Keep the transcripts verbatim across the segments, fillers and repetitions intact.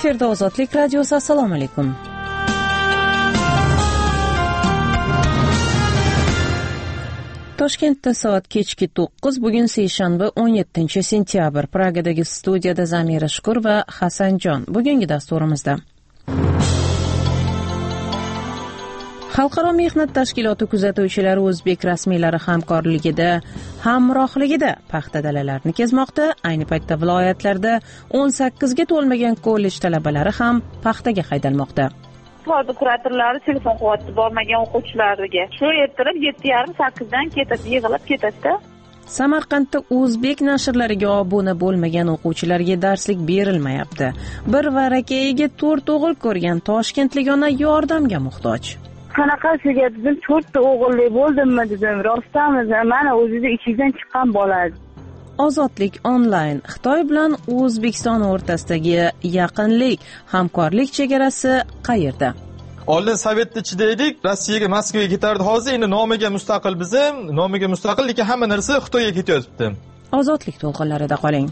Efirda Ozodlik radiosi. Assalomu alaykum. Toshkentda soat kechki to'qqiz, bugun seshanba o'n yettinchi sentyabr. Pragadagi studiyada Zamira Shukur va Hasanjon. Bugungi dasturimizda Xalqaro mehnat tashkiloti kuzatuvchilari o'zbek rasmiylari hamkorligida, hamrohligida paxta dalalarini kezmoqda. Ayni paytda viloyatlarda o'n sakkizga to'lmagan kollej talabalari ham paxtaga haydalmoqda. Iqtisodiy kuratorlari telefon quvvati bormagan o'quvchilarga shu ertalab yetti yarim sakkizdan ketadi, yig'ilib ketadi-da. Samarqandda o'zbek nashrlariga obuna bo'lmagan o'quvchilarga darslik berilmayapti. Bir varakayiga to'rt o'g'il ko'rgan toshkentlik ona yordamga muhtoj. Qanaqasiga dedim, to'rtta o'g'illi bo'ldimmi dedim. Rostami? Mana o'zida ichidan chiqqan bola. Ozodlik onlayn. Xitoy bilan O'zbekiston o'rtasidagi yaqinlik, hamkorlik chegarasi qayerda? Oldin Sovetda ichida edik, Rossiyaga, Moskvaga ketardi. Hozir endi nomiga mustaqil bizim, nomiga mustaqil, lekin hamma narsa Xitoyga ketyapti. Ozodlik to'lqinlarida qoling.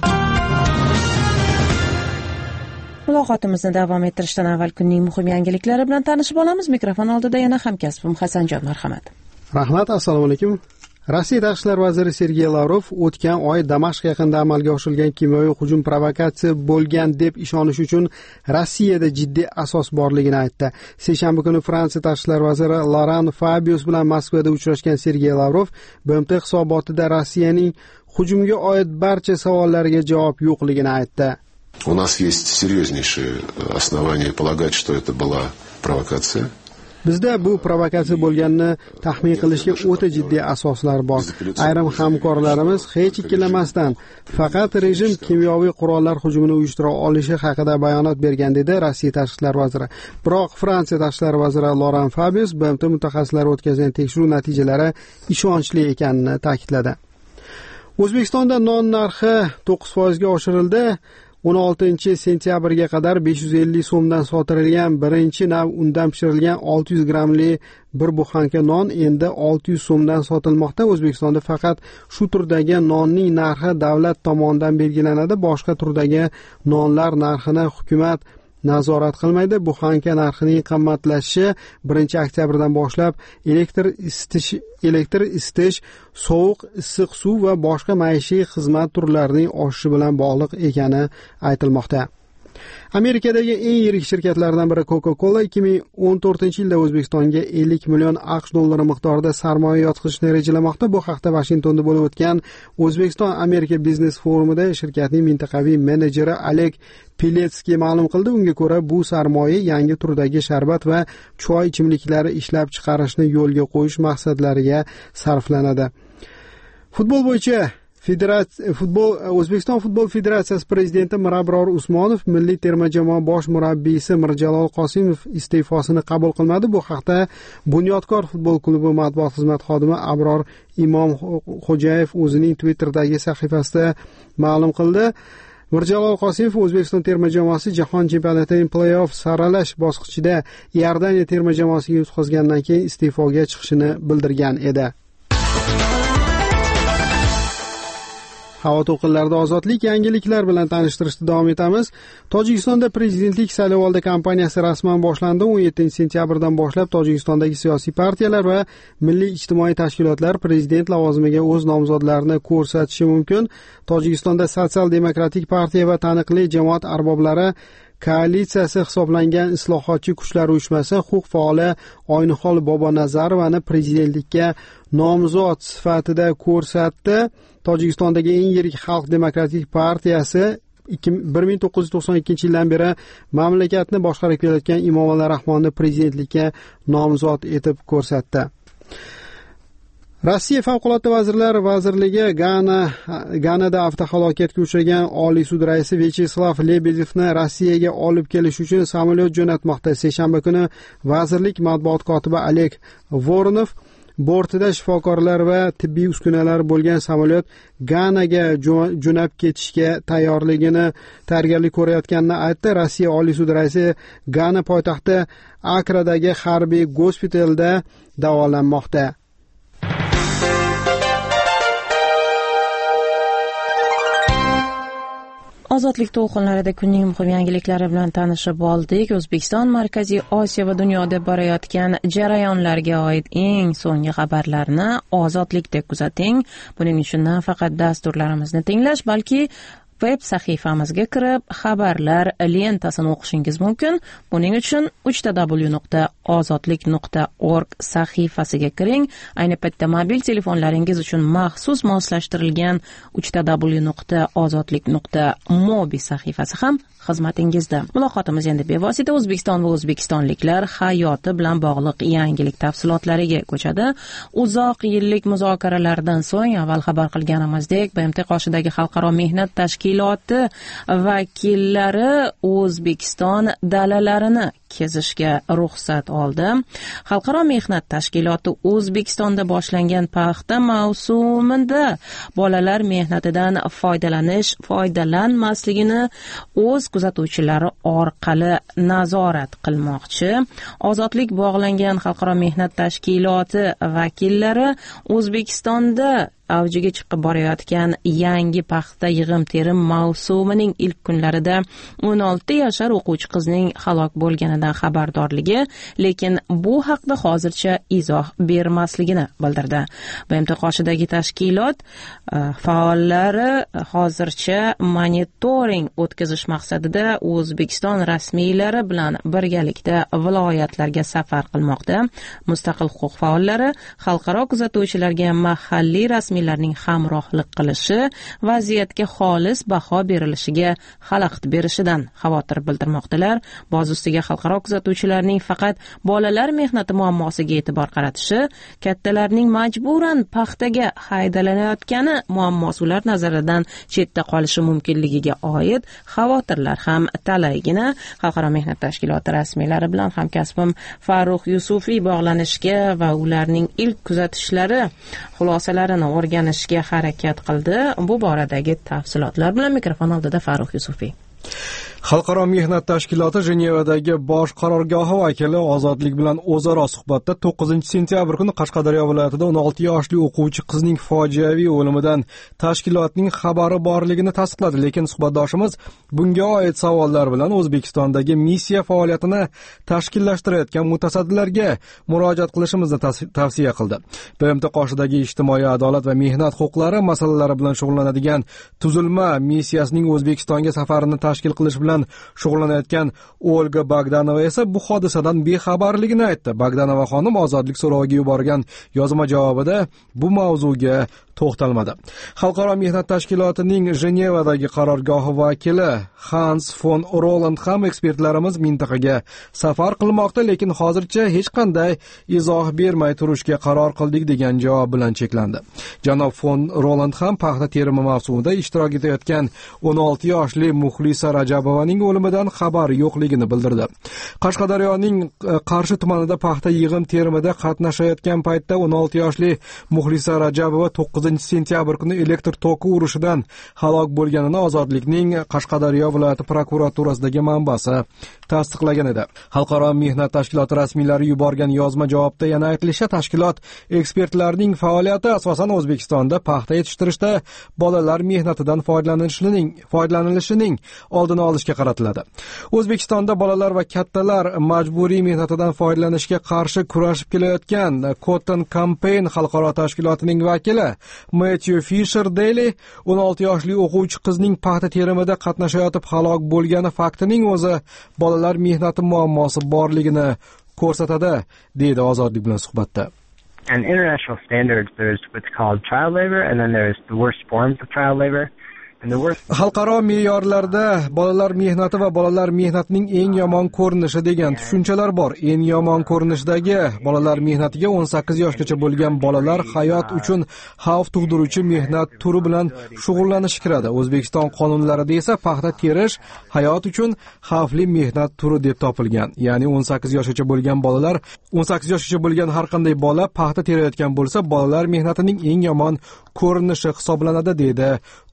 Muloqotimizni davom ettirishdan avval kunning muhim yangiliklari bilan tanishib olamiz. Mikrofon oldida yana hamkasbim Hasanjon, marhamat. Rahmat, assalomu alaykum. Rossiya tashqi ishlar vaziri Sergey Lavrov o'tgan oy Damashq yaqinida amalga oshirilgan kimyoviy hujum provokatsiya bo'lgan deb ishonish uchun Rossiyada jiddiy asos borligini aytdi. Seshanba kuni Fransiya tashqi ishlar vaziri Laurent Fabius bilan Moskvada uchrashgan Sergey Lavrov B M T hisobotida Rossiyaning hujumga oid barcha savollariga javob yo'qligini aytdi. У нас есть серьезнейшие основания полагать, что это была провокация. Bizda bu provokatsiya bo'lganini taxmin qilishga o'ta jiddiy asoslar bor. Ayrim hamkorlarimiz hech ikkilamasdan faqat rejim kimyoviy qurollar hujumini uyushtira olishi haqida bayonot bergan dedi Rossiya tashqi ishlar vaziri. Biroq Fransiya tashqi ishlar vaziri Laurent Fabius B M T mutaxassislari o'tkazgan tekshiruv natijalari ishonchli ekanini ta'kidladi. O'zbekistonda non narxi to'qqiz foiz ga oshirildi. o'n oltinchi sentyabrga qadar besh yuz ellik so'mdan sotirilgan birinchi nav undan pishirilgan olti yuz grammli bir buxanka non endi olti yuz so'mdan sotilmoqda. O'zbekistonda faqat shu turdagi nonning narxi davlat tomonidan belgilanadi. Boshqa turdagi nonlar narxini hukumat nazorat qilmaydi. Buxanka narxining qimmatlashishi birinchi oktyabrdan boshlab elektr isitish, elektr isitish, sovuq issiq suv va boshqa maishiy xizmat turlarining oshishi bilan bog'liq ekani aytilmoqda. Amerikadagi eng yirik shirkatlardan biri Coca-Cola ikki ming o'n to'rtinchi yilda O'zbekistonga ellik million AQSh dollari miqdorida sarmoya yotqizishni rejalamoqda. Bu haqda Washingtonda bo'lib o'tgan O'zbekiston Amerika biznes forumida shirkatning mintaqaviy menejeri Oleg Piletskiy ma'lum qildi. Unga ko'ra, bu sarmoya yangi turdagi sharbat va choy ichimliklari ishlab chiqarishni yo'lga qo'yish maqsadlariga sarflanadi. Futbol bo'yicha Federatsiya futbol O'zbekiston futbol federatsiyasi prezidenti Mirabror Usmonov milliy terma jamoa bosh murabbiysi Mirjalol Qosimov iste'fosini qabul qilmadi. Bu haqda Bunyodkor futbol klubi matbuot xizmati xodimi Abror Imomxo'jayev o'zining Twitter'dagi sahifasida ma'lum qildi. Mirjalol Qosimov O'zbekiston terma jamoasi jahon chempionatining play-off saralash bosqichida Iordaniya terma jamoasiga yutqazgandan keyin iste'foga chiqishini bildirgan edi. Havo to'lqinlarida ozodlik yangiliklar bilan tanishtirishda davom etamiz. Tojikistonda prezidentlik saylovoldi kampaniyasi rasman boshlandi. o'n yettinchi sentyabrdan boshlab Tojikistondagi siyosiy partiyalar va milliy ijtimoiy tashkilotlar prezident lavozimiga o'z nomzodlarini ko'rsatishi mumkin. Tojikistonda Sotsial-demokratik partiya va taniqli jamoat arboblari koalitsiyasi hisoblangan islohotchi kuchlar uyushmasi huquq faoli Oynihol Bobonazarovani prezidentlikka nomzod sifatida ko'rsatdi. Tojikistondagi eng yirik Xalq demokratik partiyasi bir ming to'qqiz yuz to'qson ikkinchi yildan beri mamlakatni boshqarib kelayotgan Emomali Rahmonni prezidentlikka nomzod etib ko'rsatdi. Rossiya favqulodda vazirlar vazirligi Gana Ganada avtohalokatga uchragan Oliy sud raisi Vyacheslav Lebedevni Rossiyaga olib kelish uchun samolyot jo'natmoqda. Seshanba kuni vazirlik matbuot kotibi Oleg Voronov bortida shifokorlar va tibbiy uskunalar bo'lgan samolyot Ganaga jo'nab ketishga tayyorligini tayyorgarlik ko'rayotganini aytdi. Rossiya Oliy sud raisi Gana poytaxti Akradagi harbiy gospitalda davolanmoqda. Ozodlik to'lqinlarida kunning muhim yangiliklari bilan tanishib oldik. O'zbekiston, Markaziy Osiyo va dunyoda borayotgan jarayonlarga oid eng so'nggi xabarlarni Ozodlikda kuzating. Buning uchun nafaqat dasturlarimizni tinglash, balki web sahifamizga kirib xabarlar lentasini o'qishingiz mumkin. Buning uchun uch w nuqta ozodlik nuqta org sahifasiga kiring. Ayni paytda mobil telefonlaringiz uchun maxsus moslashtirilgan uch w nuqta ozodlik nuqta mobi sahifasi ham xizmatingizda. Muloqotimiz endi bevosita O'zbekiston va o'zbekistonliklar hayoti bilan bog'liq yangilik tafsilotlariga ko'chadi. Uzoq yillik muzokaralardan so'ng avval xabar qilganimizdek, B M T qoshidagi Xalqaro mehnat tashkiloti vakillari O'zbekiston dalalarini kezishga ruxsat oldi. Xalqaro mehnat tashkiloti O'zbekistonda boshlangan paxta mavsumida bolalar mehnatidan foydalanish, foydalanmasligini o'z kuzatuvchilari orqali nazorat qilmoqchi. Ozodlik bog'langan Xalqaro mehnat tashkiloti vakillari O'zbekistonda avjiga chiqib borayotgan yangi paxta yig'im-terim mavsumining ilk kunlarida o'n olti yashar o'quvchi qizning halok bo'lganidan xabardorligi, lekin bu haqda hozircha izoh bermasligini bildirdi. B M T qoshidagi tashkilot faollari hozircha monitoring o'tkazish maqsadida O'zbekiston rasmiylari bilan birgalikda viloyatlarga safar qilmoqda. Mustaqil huquq faollari xalqaro kuzatuvchilarga mahalliy rasmiy rasmiylarning hamrohlik qilishi vaziyatga xolis baho berilishiga xalaqit berishidan xavotir bildirmoqdalar. Boz ustiga xalqaro kuzatuvchilarning faqat bolalar mehnati muammosiga e'tibor qaratishi, kattalarning majburan paxtaga haydalanayotgani muammosi ular nazaridan chetda qolishi mumkinligiga oid xavotirlar ham talaygina. Xalqaro mehnat tashkiloti rasmiylari bilan hamkasbim Farruh Yusufiy bog'lanishga va ularning ilk kuzatishlari xulosalarini o'rganishga harakat qildi. Bu boradagi tafsilotlar bilan mikrofon oldida Farruh Yusufiy. Xalqaro mehnat tashkiloti Jenevadagi bosh qarorgohi vakili Ozodlik bilan o'zaro suhbatda to'qqizinchi sentyabr kuni Qashqadaryo viloyatida o'n olti yoshli o'quvchi qizning fojiaviy o'limidan tashkilotning xabari borligini tasdiqladi, lekin suhbatdoshimiz bunga oid savollar bilan O'zbekistondagi missiya faoliyatini tashkillashtirayotgan mutasaddilarga murojaat qilishimizni tavsiya qildi. B M T qoshidagi ijtimoiy adolat va mehnat huquqlari masalalari bilan shug'ullanadigan tuzilma missiyasining O'zbekistonga safarini tashkil qilish bilan shug'ullanayotgan Olga Bogdanova esa bu hodisadan bexabarligini aytdi. Bogdanova xonim Ozodlik so'roviga yuborgan yozma javobida bu mavzuga to'xtalmadi. Xalqaro mehnat tashkilotining Jenevadagi qarorgohi vakili Hans von Roland ham ekspertlarimiz mintaqaga safar qilmoqda, lekin hozircha hech qanday izoh bermay turishga qaror qildik degan javob bilan cheklandi. Janob von Roland ham paxta terimi mavsumida ishtirok etayotgan o'n olti yoshli Muxlisa Rajabovaning o'limidan xabar yo'qligini bildirdi. Qashqadaryoning Qarshi tumanida paxta yig'im terimida qatnashayotgan paytda o'n olti yoshli Muxlisa Rajabova to'qqizinchi sentyabr kuni elektr toki urishidan halok bo'lganini Ozodlikning Qashqadaryo viloyati prokuraturasidagi manbasi tasdiqlagan edi. Xalqaro mehnat tashkiloti rasmiylari yuborgan yozma javobda yana aytilishicha, tashkilot ekspertlarining faoliyati asosan O'zbekistonda paxta yetishtirishda bolalar mehnatidan foydalanishining foydalanilishining oldini olishga qaratiladi. O'zbekistonda bolalar va kattalar majburiy mehnatidan foydalanishga qarshi kurashib kelayotgan Cotton Campaign xalqaro tashkilotining vakili Matthew Fisher Daly o'n olti yoshli o'quvchi qizning paxta terimida qatnashayotib halok bo'lgani faktining o'zi bolalar mehnati muammosi borligini ko'rsatadi, deydi Ozodlik bilan suhbatda. And international standards, there's what's called child labor, and then there's the worst forms of child labor. Xalqaro me'yorlarda bolalar mehnati va bolalar mehnatining eng yomon ko'rinishi degan tushunchalar bor. Eng yomon ko'rinishdagi bolalar mehnatiga o'n sakkiz yoshgacha bo'lgan bolalar hayot uchun xavf tug'diruvchi mehnat turi bilan shug'ullanish kiradi. O'zbekiston qonunlarida esa paxta terish hayot uchun xavfli mehnat turi deb topilgan. Ya'ni o'n sakkiz yoshgacha bo'lgan bolalar, o'n sakkiz yoshgacha bo'lgan har qanday bola paxta terayotgan bo'lsa, bolalar mehnatining eng yomon ko'rinishi hisoblanadi, deydi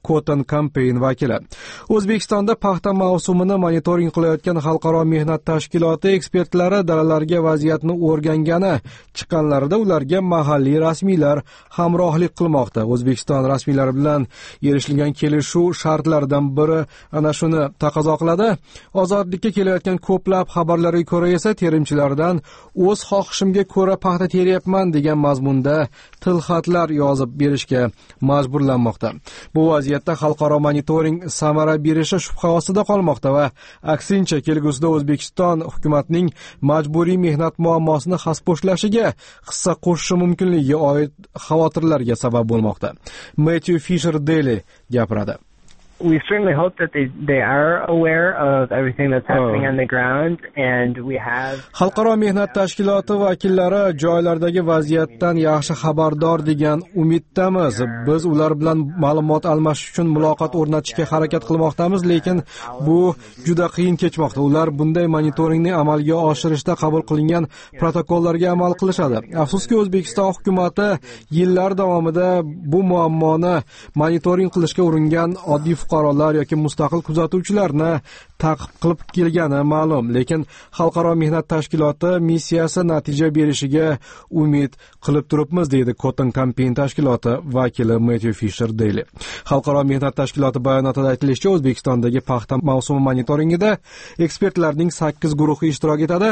Cotton Campaign vakili. O'zbekistonda paxta mavsumini monitoring qilayotgan xalqaro mehnat tashkiloti ekspertlari dalalarga vaziyatni o'rgangani chiqqanlarida ularga mahalliy rasmiylar hamrohlik qilmoqda. O'zbekiston rasmiylari bilan erishilgan kelishuv shartlaridan biri ana shuni taqozo qiladi. Ozodlikka kelayotgan ko'plab xabarlarga ko'ra esa terimchilardan o'z xohishimga ko'ra paxta teryapman degan mazmunda tilxatlar yozib berishga majburlanmoqda. Bu vaziyatda xalqaro monitoring samara berishi shubha ostida qolmoqda va aksincha kelgusida O'zbekiston hukumatining majburiy mehnat muammosini xaspo'shlashiga hissa qo'shishi mumkinligiga oid xavotirlarga sabab bo'lmoqda. Matthew Fisher Daly gapiradi. We certainly hope that they, they are aware of everything that's happening oh. on the ground, and we have... Xalqaro mehnat tashkiloti vakillari joylardagi vaziyatdan yaxshi xabardor degan umiddamiz. Biz ular bilan ma'lumot almashish uchun muloqot o'rnatishga harakat qilmoqdamiz, lekin bu juda qiyin kechmoqda. Ular bunday monitoringni amalga oshirishda qabul qilingan protokollarga amal qilishadi. Afsuski, O'zbekiston hukumati yillar davomida bu muammoni monitoring qilishga uringan oddiy fuqarolar yoki mustaqil kuzatuvchilarni ta'qib qilib kelgani ma'lum, lekin xalqaro mehnat tashkiloti missiyasi natija berishiga umid qilib turibmiz, deydi Cotton Campaign tashkiloti vakili Matthew Fisher Daly. Xalqaro mehnat tashkiloti bayonotida aytilishicha, O'zbekistondagi paxta mavsumi monitoringida ekspertlarning sakkiz guruhi ishtirok etadi.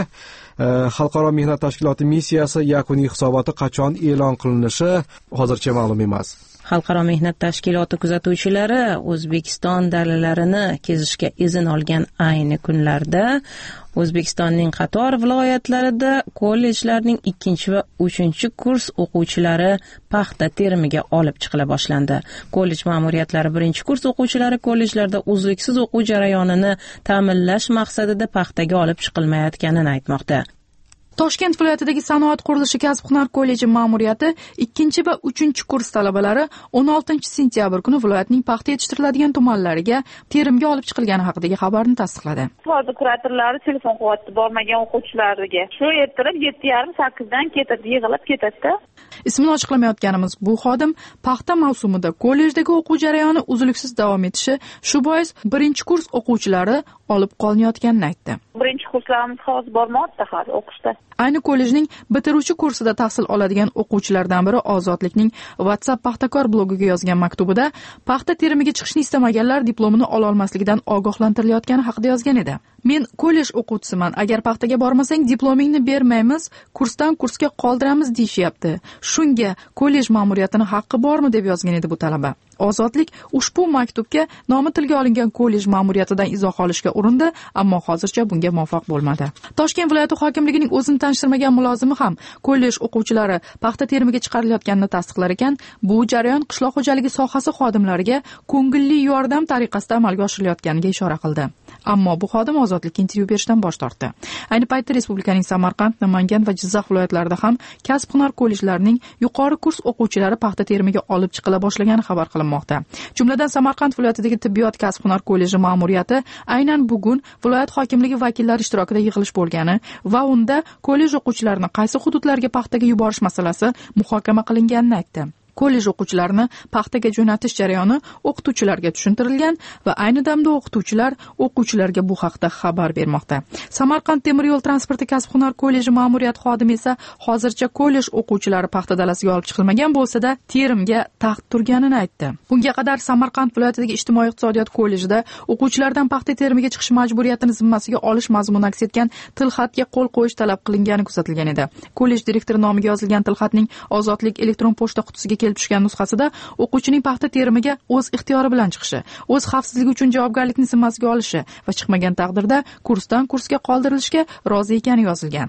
Xalqaro mehnat tashkiloti missiyasi yakuniy hisoboti qachon e'lon qilinishi hozircha ma'lum emas. Xalqaro mehnat tashkiloti kuzatuvchilari O'zbekiston dalalarini kezishga izn olgan ayni kunlarda O'zbekistonning qator viloyatlarida kollejlarning ikkinchi va uchinchi kurs o'quvchilari paxta terimiga olib chiqila boshlandi. Kollej ma'muriyatlari birinchi kurs o'quvchilari kollejlarda uzluksiz o'quv jarayonini ta'minlash maqsadida paxtaga olib chiqilmayotganini aytmoqda. Toshkent viloyatidagi Sanoat qurilishi kasb-hunar kolleji ma'muriyati ikkinchi va uchinchi kurs talabalari o'n oltinchi sentyabr kuni viloyatning paxta yetishtiriladigan tumanlariga terimga olib chiqilgani haqidagi xabarni tasdiqladi. Hozir kuratorlari telefon quvvati bormagan o'quvchilarga shu ertalab yetti yarim sakkizdan ketadi, yig'ilib ketadi-da. Ismini ochiqlamayotganimiz bu xodim paxta mavsumida kollejdagi o'quv jarayoni uzluksiz davom etishi, shu bois birinchi kurs o'quvchilari olib qolinayotganini aytdi. Birinchi kurslarimiz hozir bormoqda hali o'qishda. Ayni kollejning bitiruvchi kursida tahsil oladigan o'quvchilardan biri Ozodlikning WhatsApp paxtakor blogiga yozgan maktubida paxta terimiga chiqishni istamaganlar diplomini ola olmasligidan ogohlantirilayotgani haqida yozgan edi. Men kollej o'quvchisiman. Agar paxtaga bormasang diplomingni bermaymiz, kursdan kursga qoldiramiz deyishyapti. Shunga kollej ma'muriyatining haqqi bormi deb yozgan edi bu talaba. Ozodlik ushbu maktubga nomi tilga olingan kollej ma'muriyatidan izoh olishga urindi, ammo hozircha bunga muvaffaq bo'lmadi. Toshkent viloyati hokimligining o'zini tanishtirmagan mulozimi ham kollej o'quvchilari paxta terimiga chiqarilayotganini tasdiqlar ekan, bu jarayon qishloq xo'jaligi sohasi xodimlariga ko'ngilli yordam tariqasida amalga oshirilayotganiga ishora qildi. Ammo bu xodim Ozodlikka intervyu berishdan bosh tortdi. Ayni paytda respublikaning Samarqand, Namangan va Jizzax viloyatlarida ham kasb-hunar kollejlarining yuqori kurs o'quvchilari paxta terimiga olib chiqila boshlagani xabar qilinmoqda. Jumladan Samarqand viloyatidagi tibbiyot kasb-hunar kolleji ma'muriyati aynan bugun viloyat hokimligi vakillari ishtirokida yig'ilish bo'lgani va unda kollej o'quvchilarini qaysi hududlarga paxtaga yuborish masalasi muhokama qilinganini aytdi. Kollej o'quvchilarini paxtaga jo'natish jarayoni o'qituvchilarga tushuntirilgan va ayni damda o'qituvchilar o'quvchilarga bu haqda xabar bermoqda. Samarqand temir yo'l transporti kasb-hunar kolleji ma'muriyat xodimi esa hozircha kollej o'quvchilari paxta dalasiga olib chiqilmagan bo'lsa-da, terimga taxt turganini aytdi. Bunga qadar Samarqand viloyatidagi ijtimoiy iqtisodiyot kollejida o'quvchilardan paxta terimiga chiqish majburiyatini zimmasiga olish mazmuni aks etgan tilxatga qo'l qo'yish talab qilingani kuzatilgan edi. Kollej direktori nomiga yozilgan tilxatning Ozodlik elektron pochta qutisiga kelib tushgan nusxasida o'quvchining paxta terimiga o'z ixtiyori bilan chiqishi, o'z xavfsizligi uchun javobgarlikni zimmasiga olishi va chiqmagan taqdirda kursdan kursga qoldirilishga rozi ekani yozilgan.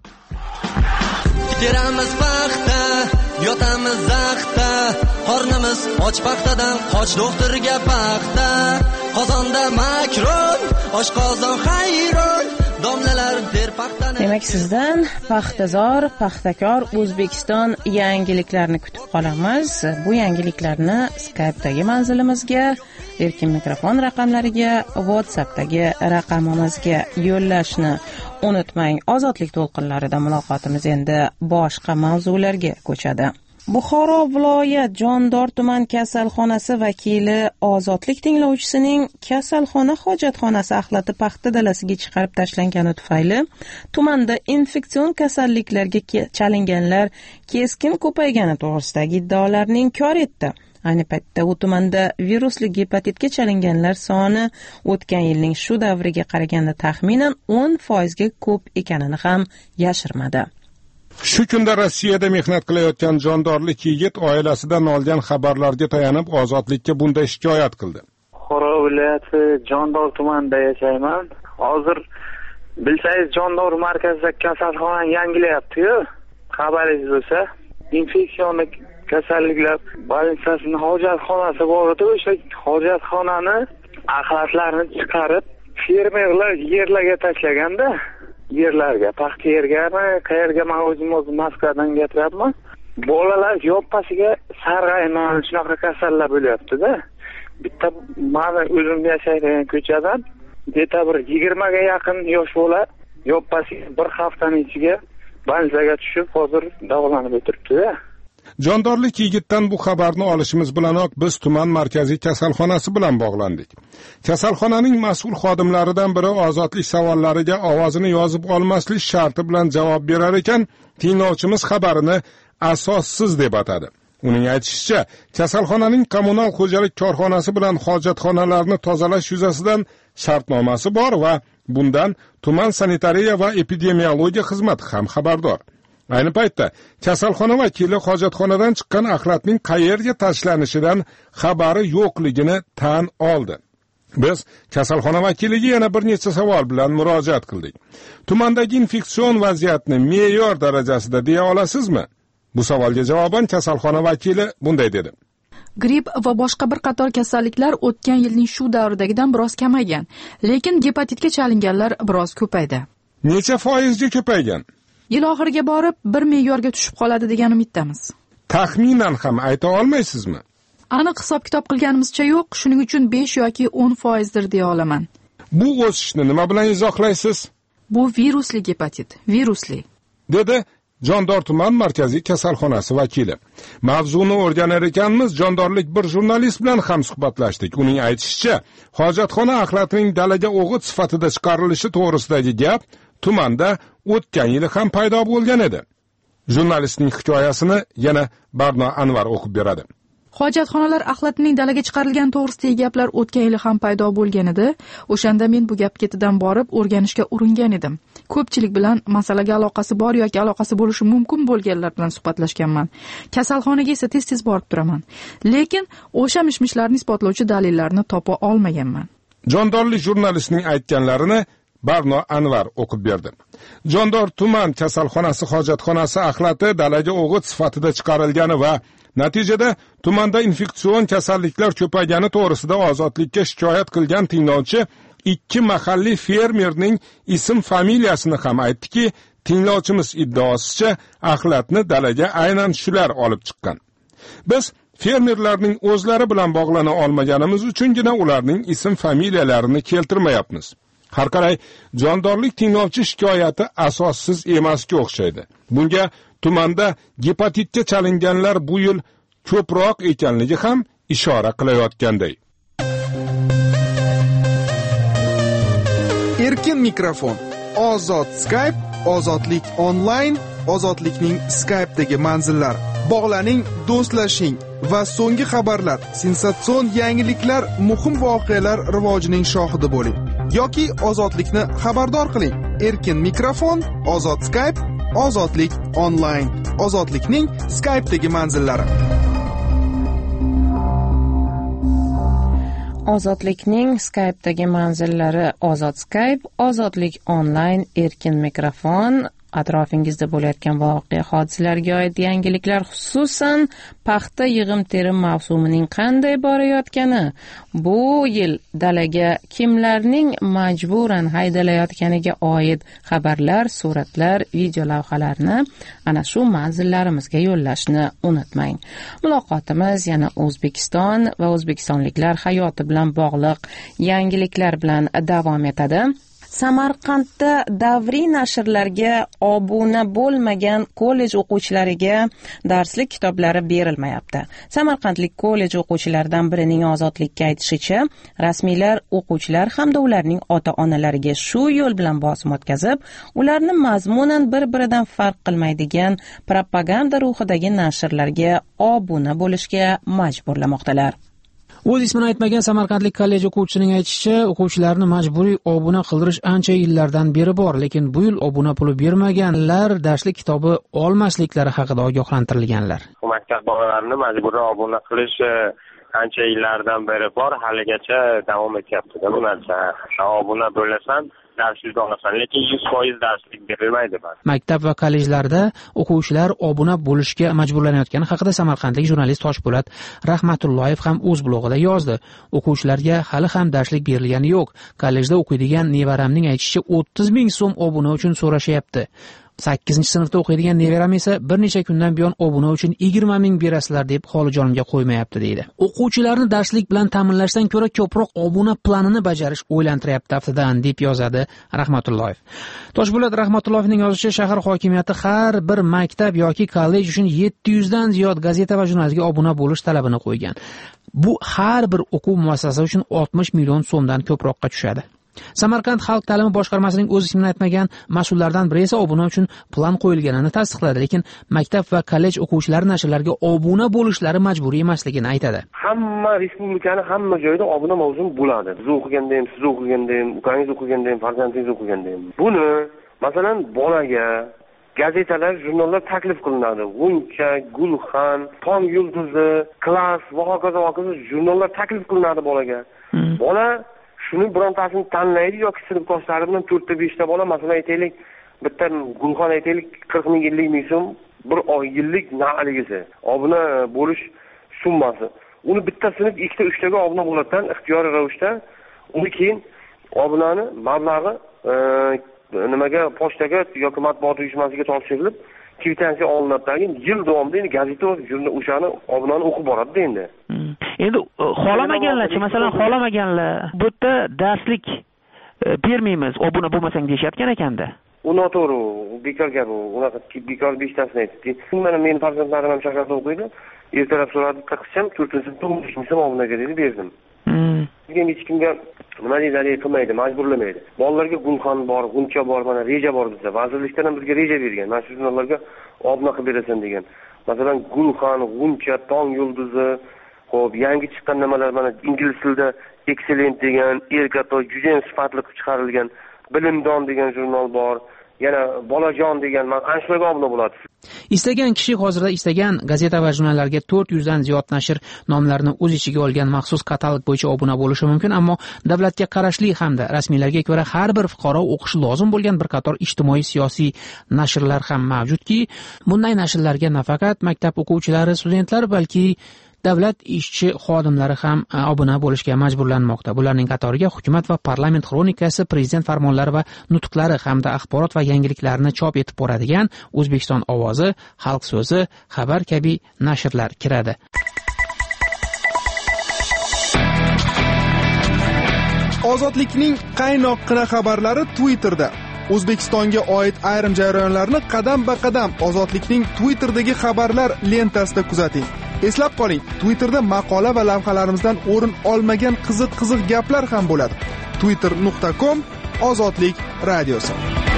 Teramiz paxta, yotamiz zaxta, qornimiz och paxtadan qoch doktorga paxta, qozonda makron, oshqozon hayron. Demak, sizdan paxtazor, paxtakor O'zbekiston yangiliklarni kutib qolamiz. Bu yangiliklarni Skype'dagi manzilimizga, erkin mikrofon raqamlariga, WhatsApp'dagi raqamimizga yo'llashni unutmang. Ozodlik to'lqinlarida muloqotimiz endi boshqa mavzularga ko'chadi. Buxoro viloyat Jondor tuman kasalxonasi vakili ozodlik tinglovchisining kasalxona hojatxonasi axlati paxta dalasiga chiqarib tashlangani tufayli tumanda infeksion kasalliklarga chalinganlar keskin ko'paygani to'g'risidagi iddaolarni inkor etdi. Ayni paytda u tumanda virusli gepatitga chalinganlar soni o'tgan yilning shu davriga qaraganda taxminan o'n foizga ko'p ekanini ham yashirmadi. Shu kunda Rossiyada mehnat qilayotgan jondorlik yigit oilasidan olgan xabarlarga tayanib ozodlikka bunday shikoyat qildi. Buxoro viloyati Jondor tumanida yashayman. Hozir bilsangiz Jondor markazida kasalxona yangilayapti-ku. Xabaringiz bo'lsa, infeksion kasalliklar больницасының hojatxonasi bor edi. O'sha hojatxonani axlatlarni chiqarib fermerlar yerlarga tashlaganda, yerlarga, paxta yergami, qayerga men o'zim o'zim Moskvadan gapiryapman. Bolalar yoppasiga sarg'ayma, shunaqa kasallar bo'lyapti-da. Bitta mana o'zim yashaydigan ko'chadan deta bir yigirma ga yaqin yosh bola yoppasiga bir haftaning ichiga больницаga tushib, hozir davolanib o'tiribdi-da. Jondorlik yigitdan bu xabarni olishimiz bilanoq biz tuman markaziy kasalxonasi bilan bog'landik. Kasalxonaning mas'ul xodimlaridan biri ozodlik savollariga ovozini yozib olmaslik sharti bilan javob berar ekan, tinglovchimiz xabarini asossiz deb atadi. Uning aytishicha, kasalxonaning kommunal xo'jalik korxonasi bilan hojatxonalarni tozalash yuzasidan shartnomasi bor va bundan tuman sanitariya va epidemiologiya xizmati ham xabardor. Ayni paytda kasalxona vakili hojatxonadan chiqqan axlatning qayerga tashlanishidan xabari yo'qligini tan oldi. Biz kasalxona vakiliga yana bir necha savol bilan murojaat qildik. Tumandagi infeksion vaziyatni me'yor darajasida deya olasizmi? Bu savolga javoban kasalxona vakili bunday dedi. Gripp va boshqa bir qator kasalliklar o'tgan yilning shu davridagidan biroz kamaygan, lekin gepatitga chalinganlar biroz ko'paydi. Necha foizga ko'paygan? Yil oxiriga borib bir me'yorga tushib qoladi degan umiddamiz. Taxminan ham ayta olmaysizmi? Aniq hisob-kitob qilganimizcha yo'q, shuning uchun besh yoki o'n foizdir deya olaman. Bu o'sishni nima bilan izohlaysiz? Bu virusli gepatit, virusli. Dedi Jondor tuman markaziy kasalxonasi vakili. Mavzuni o'rganar ekanmiz, jondorlik bir jurnalist bilan ham suhbatlashdik. Uning aytishicha, hojatxona axlatining dalaga o'g'it sifatida chiqarilishi to'g'risidagi gap tumanda o'tgan yili ham paydo bo'lgan edi. Jurnalistning hikoyasini yana Barno Anvar o'qib beradi. Hojatxonalar axlatining dalaga chiqarilgan to'g'risidagi gaplar o'tgan yili ham paydo bo'lgan edi. O'shanda men bu gap ketidan borib o'rganishga uringan edim. Ko'pchilik bilan masalaga aloqasi bor yoki aloqasi bo'lishi mumkin bo'lganlar bilan suhbatlashganman. Kasalxonaga esa tez-tez borib turaman. Lekin o'sha mishmishlarni isbotlovchi dalillarni topa olmaganman. Jondorlik jurnalistning aytganlarini Barno Anvar o'qib berdi. Jondor tuman kasalxonasi hojatxonasi axlati dalaga o'g'it sifatida chiqarilgani va natijada tumanda infeksion kasalliklar ko'paygani to'g'risida ozodlikka shikoyat qilgan tinglovchi ikki mahalliy fermerning ism familiyasini ham aytdiki, tinglovchimiz iddaosicha axlatni dalaga aynan shular olib chiqqan. Biz fermerlarning o'zlari bilan bog'lana olmaganimiz uchungina ularning ism familiyalarini keltirmayapmiz. Har qalay jondorlik tinglovchi shikoyati asossiz emasga o'xshaydi. Bunga tumanda gepatitga chalinganlar bu yil ko'proq ekanligi ham ishora qilayotganday. Erkin mikrofon, ozod Skype, ozodlik onlayn, ozodlikning Skype'dagi manzillari. Bog'laning, do'stlashing va so'nggi xabarlar, sensatsion yangiliklar, muhim voqealar rivojining shohidi bo'ling. Yoki ozodlikni xabardor qiling. Erkin mikrofon, ozod Skype, ozodlik onlayn, ozodlikning Skype'dagi manzillari. Ozodlikning Skype'dagi manzillari, ozod Skype, ozodlik onlayn, erkin mikrofon. Atrofingizda bo'layotgan voqea hodisalarga oid yangiliklar, xususan paxta yig'im-terim mavsumining qanday borayotgani, bu yil dalaga kimlarning majburan haydalayotganiga oid xabarlar, suratlar, video lavhalarni ana shu manzillarimizga yo'llashni unutmang. Muloqotimiz yana O'zbekiston va o'zbekistonliklar hayoti bilan bog'liq yangiliklar bilan davom etadi. Samarqandda davriy nashrlarga obuna bo'lmagan kollej o'quvchilariga darslik kitoblari berilmayapti. Samarqandlik kollej o'quvchilaridan birining Ozodlikka aytishicha, rasmiylar o'quvchilar hamda ularning ota-onalariga shu yo'l bilan bosim o'tkazib, ularni mazmunan bir-biridan farq qilmaydigan propaganda ruhidagi nashrlarga obuna bo'lishga majburlamoqdalar. O'z ismini aytmagan samarqandlik kollej o'quvchisining aytishicha, o'quvchilarni majburiy obuna qildirish ancha yillardan beri bor, lekin bu yil obuna puli bermaganlar darslik kitobi olmasliklari haqida ogohlantirilganlar. Maktab bolalarini majburiy obuna qilish ancha yillardan beri bor, haligacha davom etyapti-da bu narsa. Obuna bo'lasan, darslik olasan, lekin yuz foiz darslik berilmaydi. Maktab va kollejlarda o'quvchilar obuna bo'lishga majburlanayotgani haqida samarqandlik jurnalist Toshpo'lat Rahmatulloyev ham o'z blogida yozdi. O'quvchilarga hali ham darslik berilgani yo'q. Kollejda o'qiydigan nevaramning aytishicha o'ttiz ming so'm obuna uchun so'rashyapti. sakkizinchi sinfda o'qiydigan nevaram esa bir necha kundan buyon obuna uchun yigirma ming berasizlar deb holi jonimga qo'ymayapti deydi. O'quvchilarni darslik bilan ta'minlashdan ko'ra ko'proq obuna planini bajarish o'ylantiryapti aftidan deb yozadi Rahmatulloyev. Toshpo'lat Rahmatulloyevning yozishicha, shahar hokimiyati har bir maktab yoki kollej uchun yetti yuz dan ziyod gazeta va jurnalga obuna bo'lish talabini qo'ygan. Bu har bir o'quv muassasasi uchun oltmish million so'mdan ko'proqqa tushadi. Samarqand xalq ta'limi boshqarmasining o'z ismini aytmagan mas'ullardan biri esa obuna uchun plan qo'yilganini tasdiqladi, lekin maktab va kollej o'quvchilari nashrlarga obuna bo'lishlari majburiy emasligini aytadi. Hamma respublikani hamma joyda obuna mavzum bo'ladi. Siz o'qiganda ham, siz o'qiganda ham, ukang'iz o'qiganda ham, farzandingiz o'qiganda ham. Buni masalan bolaga gazetalar, jurnallar taklif qilinadi. G'uncha, Gulxan, Tong yulduzi, Klass va hokazo hokazo jurnallar taklif qilinadi bolaga. Hmm. Bola shuni birontasini tanlaydi yoki sinfdoshlari bilan to'rtta beshta bola, masalan aytaylik, bitta Gulxon aytaylik qirq ming ellik ming so'm bir oy yillik naligisi. Obuna bo'lish summasi. Uni bitta sinf ikkita uchtaga obuna bo'ladidan ixtiyoriy ravishda, uni keyin obunani mablag'i nimaga pochtaga yoki matbuot uyushmasiga topshirilib, kvitansiya olinadi. Yil davomida endi gazeta jurnal o'shani obunani o'qib boradi endi. Endi xohlamaganlarchi, masalan, xohlamaganlar bu yerda darslik bermaymiz, obuna bo'lmasang deyshayotgan ekanda. U noto'g'ri, bekor gap u. Unaqa bekor beshtasini aytdi. Mana men farzandlarim ham shaharda o'qiydi. Ertalab so'radi, qizim to'rtinchi sinfda o'qishimsa obunaga dedi, berdim. Lekin hech kimga nima deydi, qilmaydi, majburlamaydi. Bolalarga Gulxon bor, G'uncha bor, mana reja bor bizda. Vazirlikdan ham bizga reja bergan. Mana shu jurnallarga obuna qilib berasan degan. Masalan, Gulxon, G'uncha, Tong yulduzi, xo'p, yangi chiqqan nimalar mana ingliz tilida Excellent degan, Erkatoy juda ham sifatli qilib chiqarilgan, Bilimdon degan jurnal bor. Yana Bolajon degan mana anshularga obuna bo'ladi. Istagan kishi hozirda istagan gazeta va jurnallarga to'rt yuz dan ziyod nashr nomlarini o'z ichiga olgan maxsus katalog bo'yicha obuna bo'lishi mumkin, ammo davlatga qarashli hamda rasmiylarga ko'ra har bir fuqaro o'qishi lozim bo'lgan bir qator ijtimoiy siyosiy nashrlar ham mavjudki, bunday nashrlarga nafaqat maktab o'quvchilari, studentlar, balki davlat ishchi xodimlari ham obuna bo'lishga majburlanmoqda. Bularning qatoriga hukumat va parlament xronikasi, prezident farmonlari va nutqlari hamda axborot va yangiliklarni chop etib boradigan O'zbekiston ovozi, Xalq so'zi, Xabar kabi nashrlar kiradi. Ozodlikning qaynoqqina xabarlari Twitterda. O'zbekistonga oid ayrim jarayonlarni qadam-ba-qadam Ozodlikning Twitterdagi xabarlar lentasida kuzating. Eslab qoling, Twitterda maqola va lavhalarimizdan o'rin olmagan qiziq-qiziq gaplar ham bo'ladi. twitter nuqta com Ozodlik radiosi.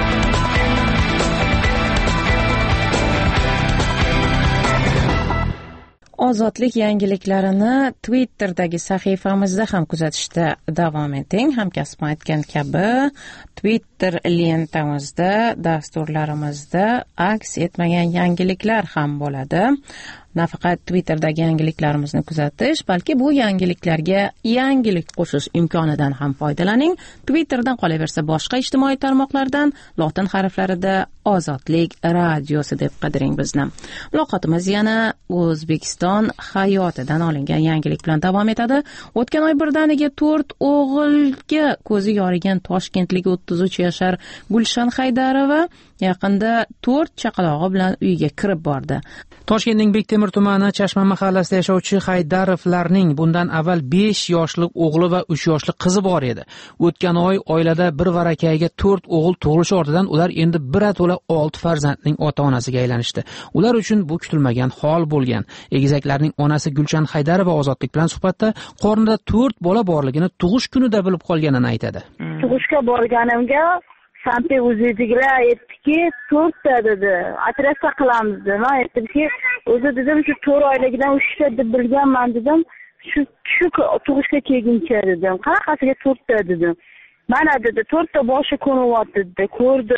Ozodlik yangiliklarini Twitter'dagi sahifamizda ham kuzatishda davom eting. Hamkasbim aytgan kabi Twitter lentamizda, dasturlarimizda aks etmagan yangiliklar ham bo'ladi. Nafaqat Twitter'dagi yangiliklarimizni kuzatish, balki bu yangiliklarga yangilik qo'shish imkonidan ham foydalaning. Twitter'dan qolaversa boshqa ijtimoiy tarmoqlardan lotin harflarida Ozodlik radiosi deb qidiring bizni. Muloqotimiz yana O'zbekiston hayotidan olingan yangilik bilan davom etadi. O'tgan oy birdaniga to'rt o'g'ilga ko'zi yorigan toshkentlik o'ttiz uch yashar Gulshan Haydarova yaqinda to'rt chaqalog'i bilan uyiga kirib bordi. Toshkentning Bektemir Bektemir tumani Chashma mahallasida yashovchi Haydarovlarning bundan avval besh yoshli o'g'li va uch yoshli qizi bor edi. O'tgan oy oilada bir varakayga to'rt o'g'il tug'ilishi ortidan ular endi birato'la olti farzandning ota-onasiga aylanishdi. Ular uchun bu kutilmagan hol bo'lgan. Egizaklarning onasi Gulchan Haydarova Ozodlik bilan suhbatda qornida to'rt bola borligini tug'ish kunida bilib qolganini aytadi. Tug'ishga borganimga Santi o'zidagilar aytdiki, to'rtta dedi, operatsiya qilamiz dedi. Men aytdimki, o'zi dedim, shu to'rt oyligidan uchta deb bilganman dedim. Shu shu tug'ishga kelguncha dedim. Qanaqasiga to'rtta dedim. Mana dedi, to'rtta boshi ko'nyapti dedi. Ko'rdi.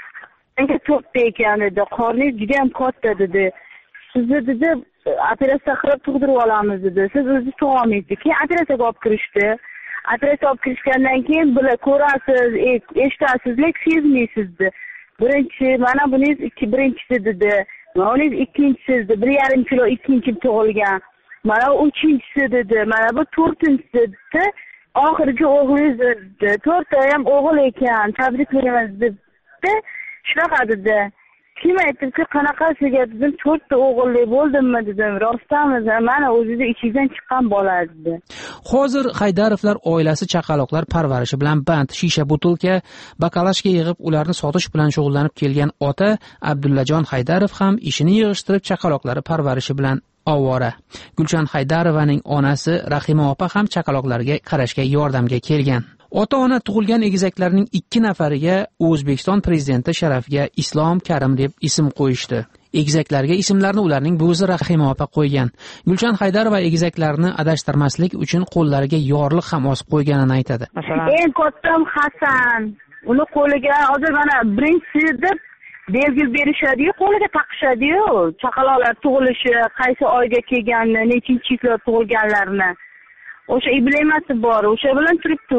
Menga to'rtta ekan dedi. Qorningiz juda ham katta dedi. Sizni dedi, operatsiya qilib tug'dirib olamiz dedi. Siz o'zingiz tug'olmaysiz. Keyin operatsiyaga olib kirishdi. Operatsiya olib kirishgandan keyin bular ko'rasiz, eshitasiz, lek sezmaysiz dedi. Birinchi, mana buningiz ikki birinchisi dedi. Mana buningiz ikkinchisi dedi. bir yarim kilo ikkinchi tug'ilgan. Mana bu uchinchisi dedi. Mana bu to'rtinchisi dedi. Oxirgi o'g'lingiz dedi. To'rtta ham o'g'il ekan. Tabriklaymiz dedi. Shunaqa dedi. Kim aytdiki, qanaqasiga dedim, to'rtta o'g'illi bo'ldimmi dedim. Rostami? Mana o'zida ichingizdan chiqqan bola dedi. Hozir Haydarovlar oilasi chaqaloqlar parvarishi bilan band. Shisha butilka, bakalashga yig'ib ularni sotish bilan shug'ullanib kelgan ota Abdullajon Haydarov ham ishini yig'ishtirib chaqaloqlari parvarishi bilan ovora. Gulchan Haydarovaning onasi Rahima opa ham chaqaloqlarga qarashga yordamga kelgan. Ota-ona tug'ilgan egizaklarning ikki nafariga O'zbekiston prezidenti sharafiga Islom Karim deb ism qo'yishdi. Egizaklarga ismlarni ularning buvisi Rahima opa qo'ygan. Gulchan Haydarova egizaklarni adashtirmaslik uchun qo'llariga yorliq ham osib qo'yganini aytadi. Masalan, eng kattam Hasan. Uni qo'liga hozir mana birinchisi deb belgi berishadi-yu, qo'liga taqishadi-yu. Chaqaloqlar tug'ilishi, qaysi oyga kelganini, nechinchi yilda tug'ilganlarini. O'sha emblemasi bor, o'sha bilan turibdi.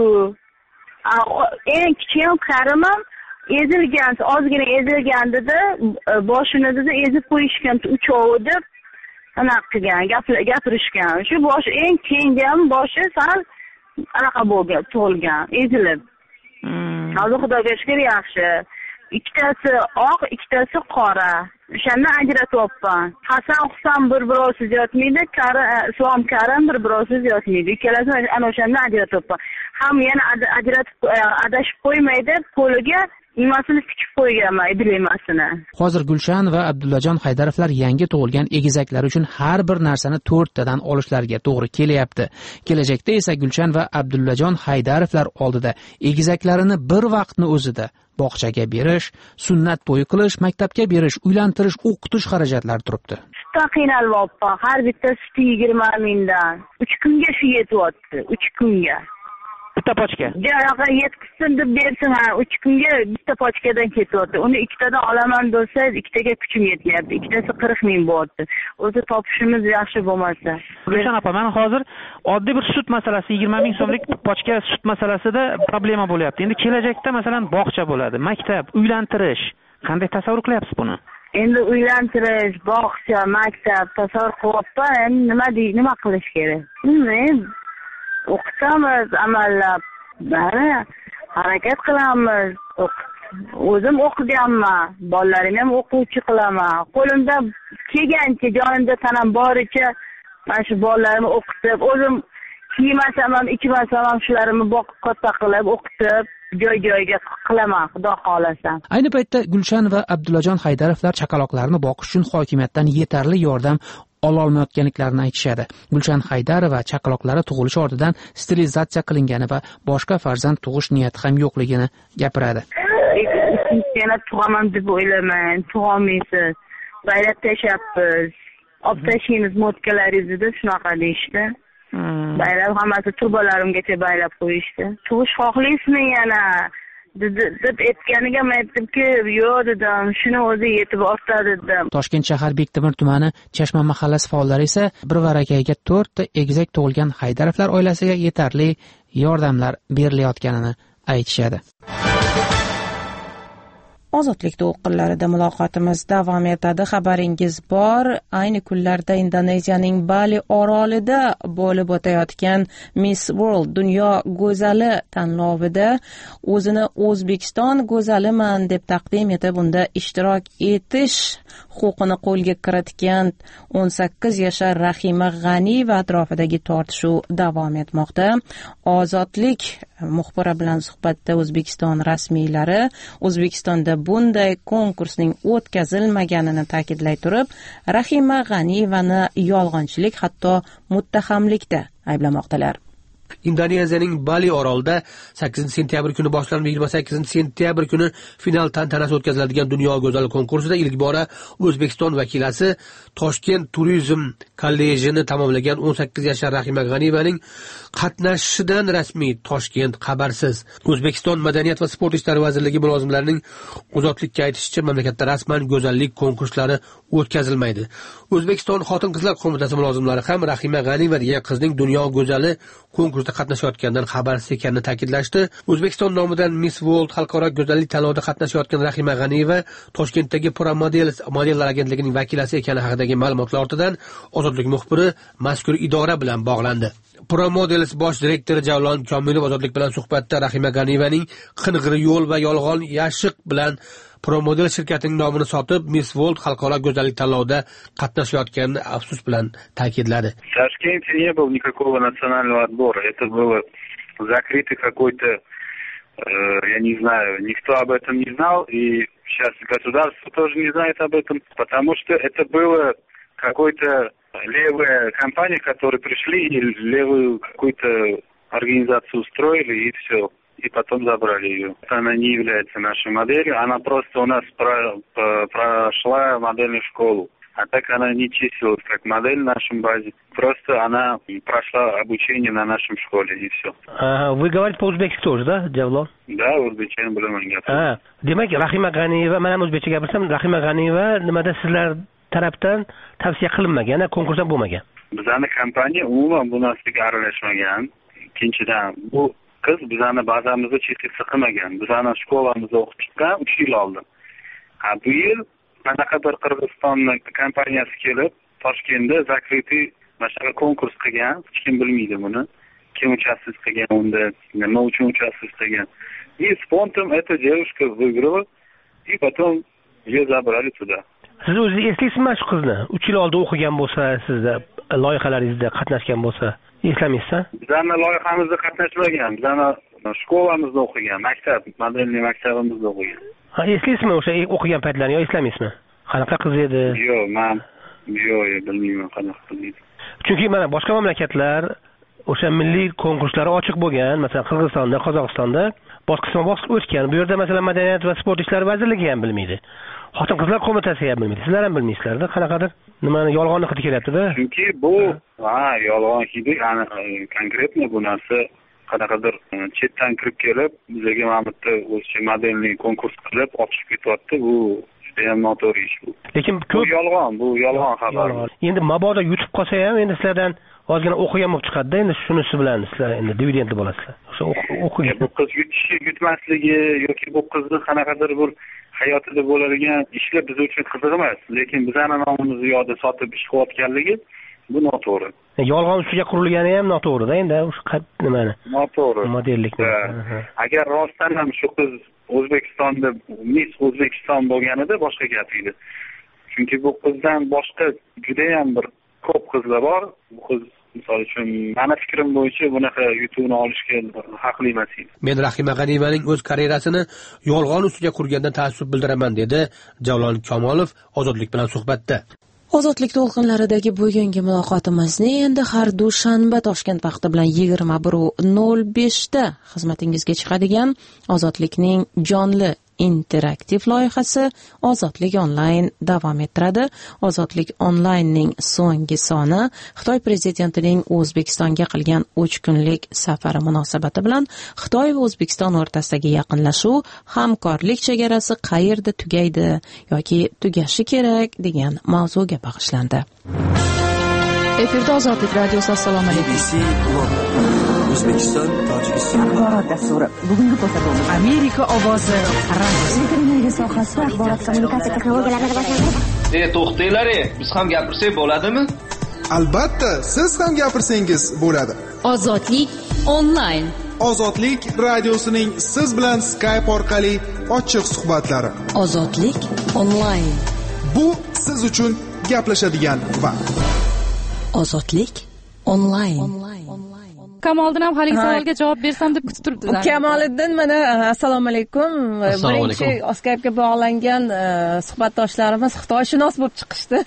Eng kichik Karimam ezilgan, ozgina ezilgan dedi, boshini dedi ezib qo'yishgan uchovi deb anaqa qilgan, gapirishgan. Shu bosh eng kengi ham boshi sal anaqa bo'lgan, tug'ilgan, ezilib. Hozir Xudoga shukr yaxshi. Ikkitasi oq, ikkitasi qora. O'shani ajratyapman. Hasan Husan bir birosiz yotmaydi, Islom Karim bir birosiz yotmaydi. Ikkalasini ana o'shani ajratyapman. Ham yana ajratib adashib qo'ymaydi, qo'liga nimasini tikib qo'yganman, iblemasini. Hozir Gulshan va Abdullajon Haydarovlar yangi tug'ilgan egizaklar uchun har bir narsani to'rttadan olishlariga to'g'ri kelyapti. Kelajakda esa Gulshan va Abdullajon Haydarovlar oldida egizaklarini bir vaqtni o'zida bog'chaga berish, sunnat to'yi qilish, maktabga berish, uylantirish, o'qitish xarajatlari turibdi. Sutda qiynalmoqda, har bitta suti yigirma mingdan. uch kunga shu yetyapti, uch kunga. Bitta pochka. Jaraqa yetkizsin deb bersin, ha, uch kunga bitta pochkadan ketyapti. Uni ikkitadan olaman desangiz, ikkitaga kuchim yetmayapti. Ikkitasi qirq ming bo'lyapti. O'zi topishimiz yaxshi bo'lmasa. Gulshan opa, men hozir oddiy bir sut masalasi, yigirma ming so'mlik pochka sut masalasida problema bo'lyapti. Endi kelajakda masalan bog'cha bo'ladi, maktab, uylantirish. Qanday tasavvur qilyapsiz buni? Endi uylantirish, bog'cha, maktab tasavvur qilyapman. Endi nima dey, nima qilish kerak? Men o'qitamiz, amallab, bari harakat qilamiz. O'zim o'qiganman, bolalarimni ham o'quvchi qilaman. Qo'limda kelgancha, jonimda tanam boricha mana shu bolalarimni o'qitib, o'zim kiymasam ham, ichmasam ham shularni boqib katta qilib, o'qitib, joy-joyiga qilaman, xudo xolasa. Ayni paytda Gulshan va Abdullajon Haydarovlar chaqaloqlarni boqish uchun hokimiyatdan yetarli yordam ololmayotganliklarini aytishadi. Gulshan Haydarova chaqaloqlari tug'ilishi ortidan sterilizatsiya qilingani va boshqa farzand tug'ish niyati ham yo'qligini gapiradi. Yana tug'aman deb o'ylamang, tug'olmaysiz. Bayrab tashlabmiz. Olib tashlaymiz motkalaringizni, shunaqa deyishdi. Bayrab hammasi turbalarimgacha bayrab qo'yishdi. Tug'ish xohlaysizmi yana? deb aytganiga men aytdimki, yo'q dedim, shuni o'zi yetib ortadi dedim. Toshkent shahar Bektemir tumani Chashma mahallasi faollari esa bir varakayga to'rtta egizak tug'ilgan Haydarovlar oilasiga yetarli yordamlar berilayotganini aytishadi. Ozodlik to'lqinlarida muloqotimiz davom etadi. Xabaringiz bor, ayni kunlarda Indoneziyaning Bali orolida bo'lib o'tayotgan Miss World dunyo go'zali tanlovida o'zini O'zbekiston go'zaliman deb taqdim etib, unda ishtirok etish huquqini qo'lga kiritgan o'n sakkiz yashar Rahima G'aniyeva atrofidagi tortishuv davom etmoqda. Ozodlik muxbiri bilan suhbatda O'zbekiston rasmiylari O'zbekistonda bunday konkursning o'tkazilmaganini ta'kidlay turib, Rahima G'aniyevani yolg'onchilik, hatto muttahamlikda ayblamoqdalar. Indoneziyaning Bali orolida sakkizinchi sentyabr kuni boshlanib yigirma sakkizinchi sentyabr kuni final tantanasi o'tkaziladigan dunyo go'zal konkursida ilk bora O'zbekiston vakilasi Toshkent turizm kollejini tamomlagan o'n sakkiz yashar Rahima G'aniyevaning qatnashishidan rasmiy Toshkent xabarsiz. O'zbekiston Madaniyat va sport ishlari vazirligi mulozimlarining ozodlikka aytishicha, mamlakatda rasman go'zallik konkurslari o'tkazilmaydi. O'zbekiston Xotin-qizlar qo'mitasi mulozimlari ham Rahima G'aniyeva degan qizning dunyo go'zali konkursda qatnashayotgandan xabarsiz ekanini ta'kidlashdi. O'zbekiston nomidan Miss World xalqaro go'zallik tanlovida qatnashayotgan Rahima G'aniyeva Toshkentdagi Pro Models modellar agentligining vakilasi ekani haqidagi ma'lumotlar ortidan Ozodlik muxbiri mazkur idora bilan bog'landi. Pro Models bosh direktori Javlon Komilov Ozodlik bilan suhbatda Rahima G'aniyevaning qing'ir yo'l va yolg'on yashiq bilan Pro Model shirkatining nomini sotib, Miss World xalqaro go'zallik tanlovida qatnashayotganini afsus bilan ta'kidladi. В Ташкенте не было никакого национального отбора. Это было закрытый какой-то, э, я не знаю, никто об этом не знал, и сейчас государство тоже не знает об этом, потому что это было какой-то левая компания, которые пришли и левую какую-то организацию устроили, и все. И потом забрали ее. Она не является нашей моделью, она просто у нас про, про, прошла модельную школу. А так она не числилась как модель в нашем базе. Просто она прошла обучение на нашем школе, и все. Ага, вы говорите по-узбекски тоже, да, Javlon? Да, o'zbekchani bilaman gapirishni. Ha, demak, Rahima G'aniyeva, men ham o'zbekcha gapirsam, Rahima G'aniyeva nimada sizlar tarafdan tavsiya qilinmagan, yana konkursdan bo'lmagan. Bizning kompaniya umuman bu narsaga aralashmagan. Ikkinchidan, bu qiz bizani bazamizda chekitsa qilmagan. Bizani shkolamizda o'qib chiqqan, uch yil oldin. Ha, bu yil qanaqadir Qirg'izistonning kompaniyasi kelib, Toshkentda zakrytый mana konkurs qilgan, hech kim bilmaydi buni. Kim участвовать qilgan unda, nima uchun участвовать qilgan. И спонтом эта девушка выиграла, и потом ее забрали туда. Siz o'zingiz eslaysizmi shu qizni? uch yil oldin o'qigan bo'lsa, sizda loyihalaringizda qatnashgan bo'lsa, eslamaysiz? Bizning loyihamizda qatnashmagan, bizning shkolamizda o'qigan, maktab, modelniy maktabimizda o'qigan. Ha, eslaysizmi o'sha o'qigan paytlarini yo eslamaysizmi? Qanaqa qiz edi? Yo'q, men yo'q, bilmayman qanaqa qiz edi. Chunki mana boshqa mamlakatlar o'sha milliy konkurslari ochiq bo'lgan, masalan Qirg'izistonda, Qozog'istonda bosqichma-bosqich o'tgan. Bu yerda masalan Madaniyat va sport ishlari vazirligi ham bilmaydi. Xotin-qizlar qo'mitasi ham bilmaydi. Sizlar ham bilmaysizlar-da, qanaqadir nimani yolg'onni qilib kelyapti-da. Chunki bu, ha, yolg'on hidi, konkretno bu narsa qanaqadir chetdan kirib kelib, bizga mamlakatda o'sha modelni konkurs qilib ochib ketyapti. Bu judayam noto'g'ri ish bu. Lekin ko'p yolg'on, bu yolg'on xabar. Endi mabodo yutib qolsa ham endi sizlardan ozgina o'qigan bo'lib chiqadi-da, endi shunisi bilan sizlar endi dividendli bo'lasizlar. O'sha o'qigan. Bu qiz yutishi, yutmasligi yoki bu qizni qanaqadir bir hayotida bo'ladigan ishlar biz uchun qiziq emas, lekin bizning nomimizni yo'lda sotib ish qilayotganligi bu noto'g'ri. Yolg'on ustiga qurilgani ham noto'g'ri-da, endi o'sha nimani? Noto'g'ri. Modellikni. Agar rostdan ham shu qiz O'zbekistonda Miss O'zbekiston bo'lganida boshqa gap edi. Chunki bu qizdan boshqa juda ham bir ko'p qizlar bor. Bu qiz misol uchun meni fikrim bo'yicha bunaqa yutuqni olishga haqli emas edi. Men Rahima G'aniyevaning o'z karyerasini yolg'on ustiga qurgandan ta'assub bildiraman, dedi Javlon Komilov Ozodlik bilan suhbatda. Ozodlik to'lqinlaridagi bugungi muloqotimizni endi har dushanba Toshkent vaqti bilan yigirma bir nol besh da xizmatingizga chiqadigan Ozodlikning jonli interaktiv loyihasi Ozodlik onlayn davom ettiradi. Ozodlik onlaynning so'nggi soni Xitoy prezidentining O'zbekistonga qilgan uch kunlik safari munosabati bilan Xitoy va O'zbekiston o'rtasidagi yaqinlashuv, hamkorlik chegarasi qayerda tugaydi yoki tugashi kerak degan mavzuga bag'ishlandi. Efirda Ozodlik radiosi. Assalomu alaykum. O'zbekiston, Tojikiston axborot dasturi. Bugungi ko'rsatuvimiz Amerika ovozi radiosi. Televiziya sohasida axborot kommunikatsiya texnologiyalarini rivojlantirish. E, to'xtanglar, biz ham gapirsak bo'ladimi? Albatta, siz ham gapirsangiz bo'ladi. Ozodlik onlayn. Ozodlik radiosining siz bilan Skype orqali ochiq suhbatlari. Ozodlik onlayn. Bu siz uchun gaplashadigan vaqt. Ozodlik onlayn. Kamoliddin ham haligi savolga javob bersam deb kutib turibdi. Kamoliddin, mana assalomu alaykum. Birinchi Skype'ga bog'langan suhbatdoshlarimiz xitoyshunos bo'lib chiqishdi.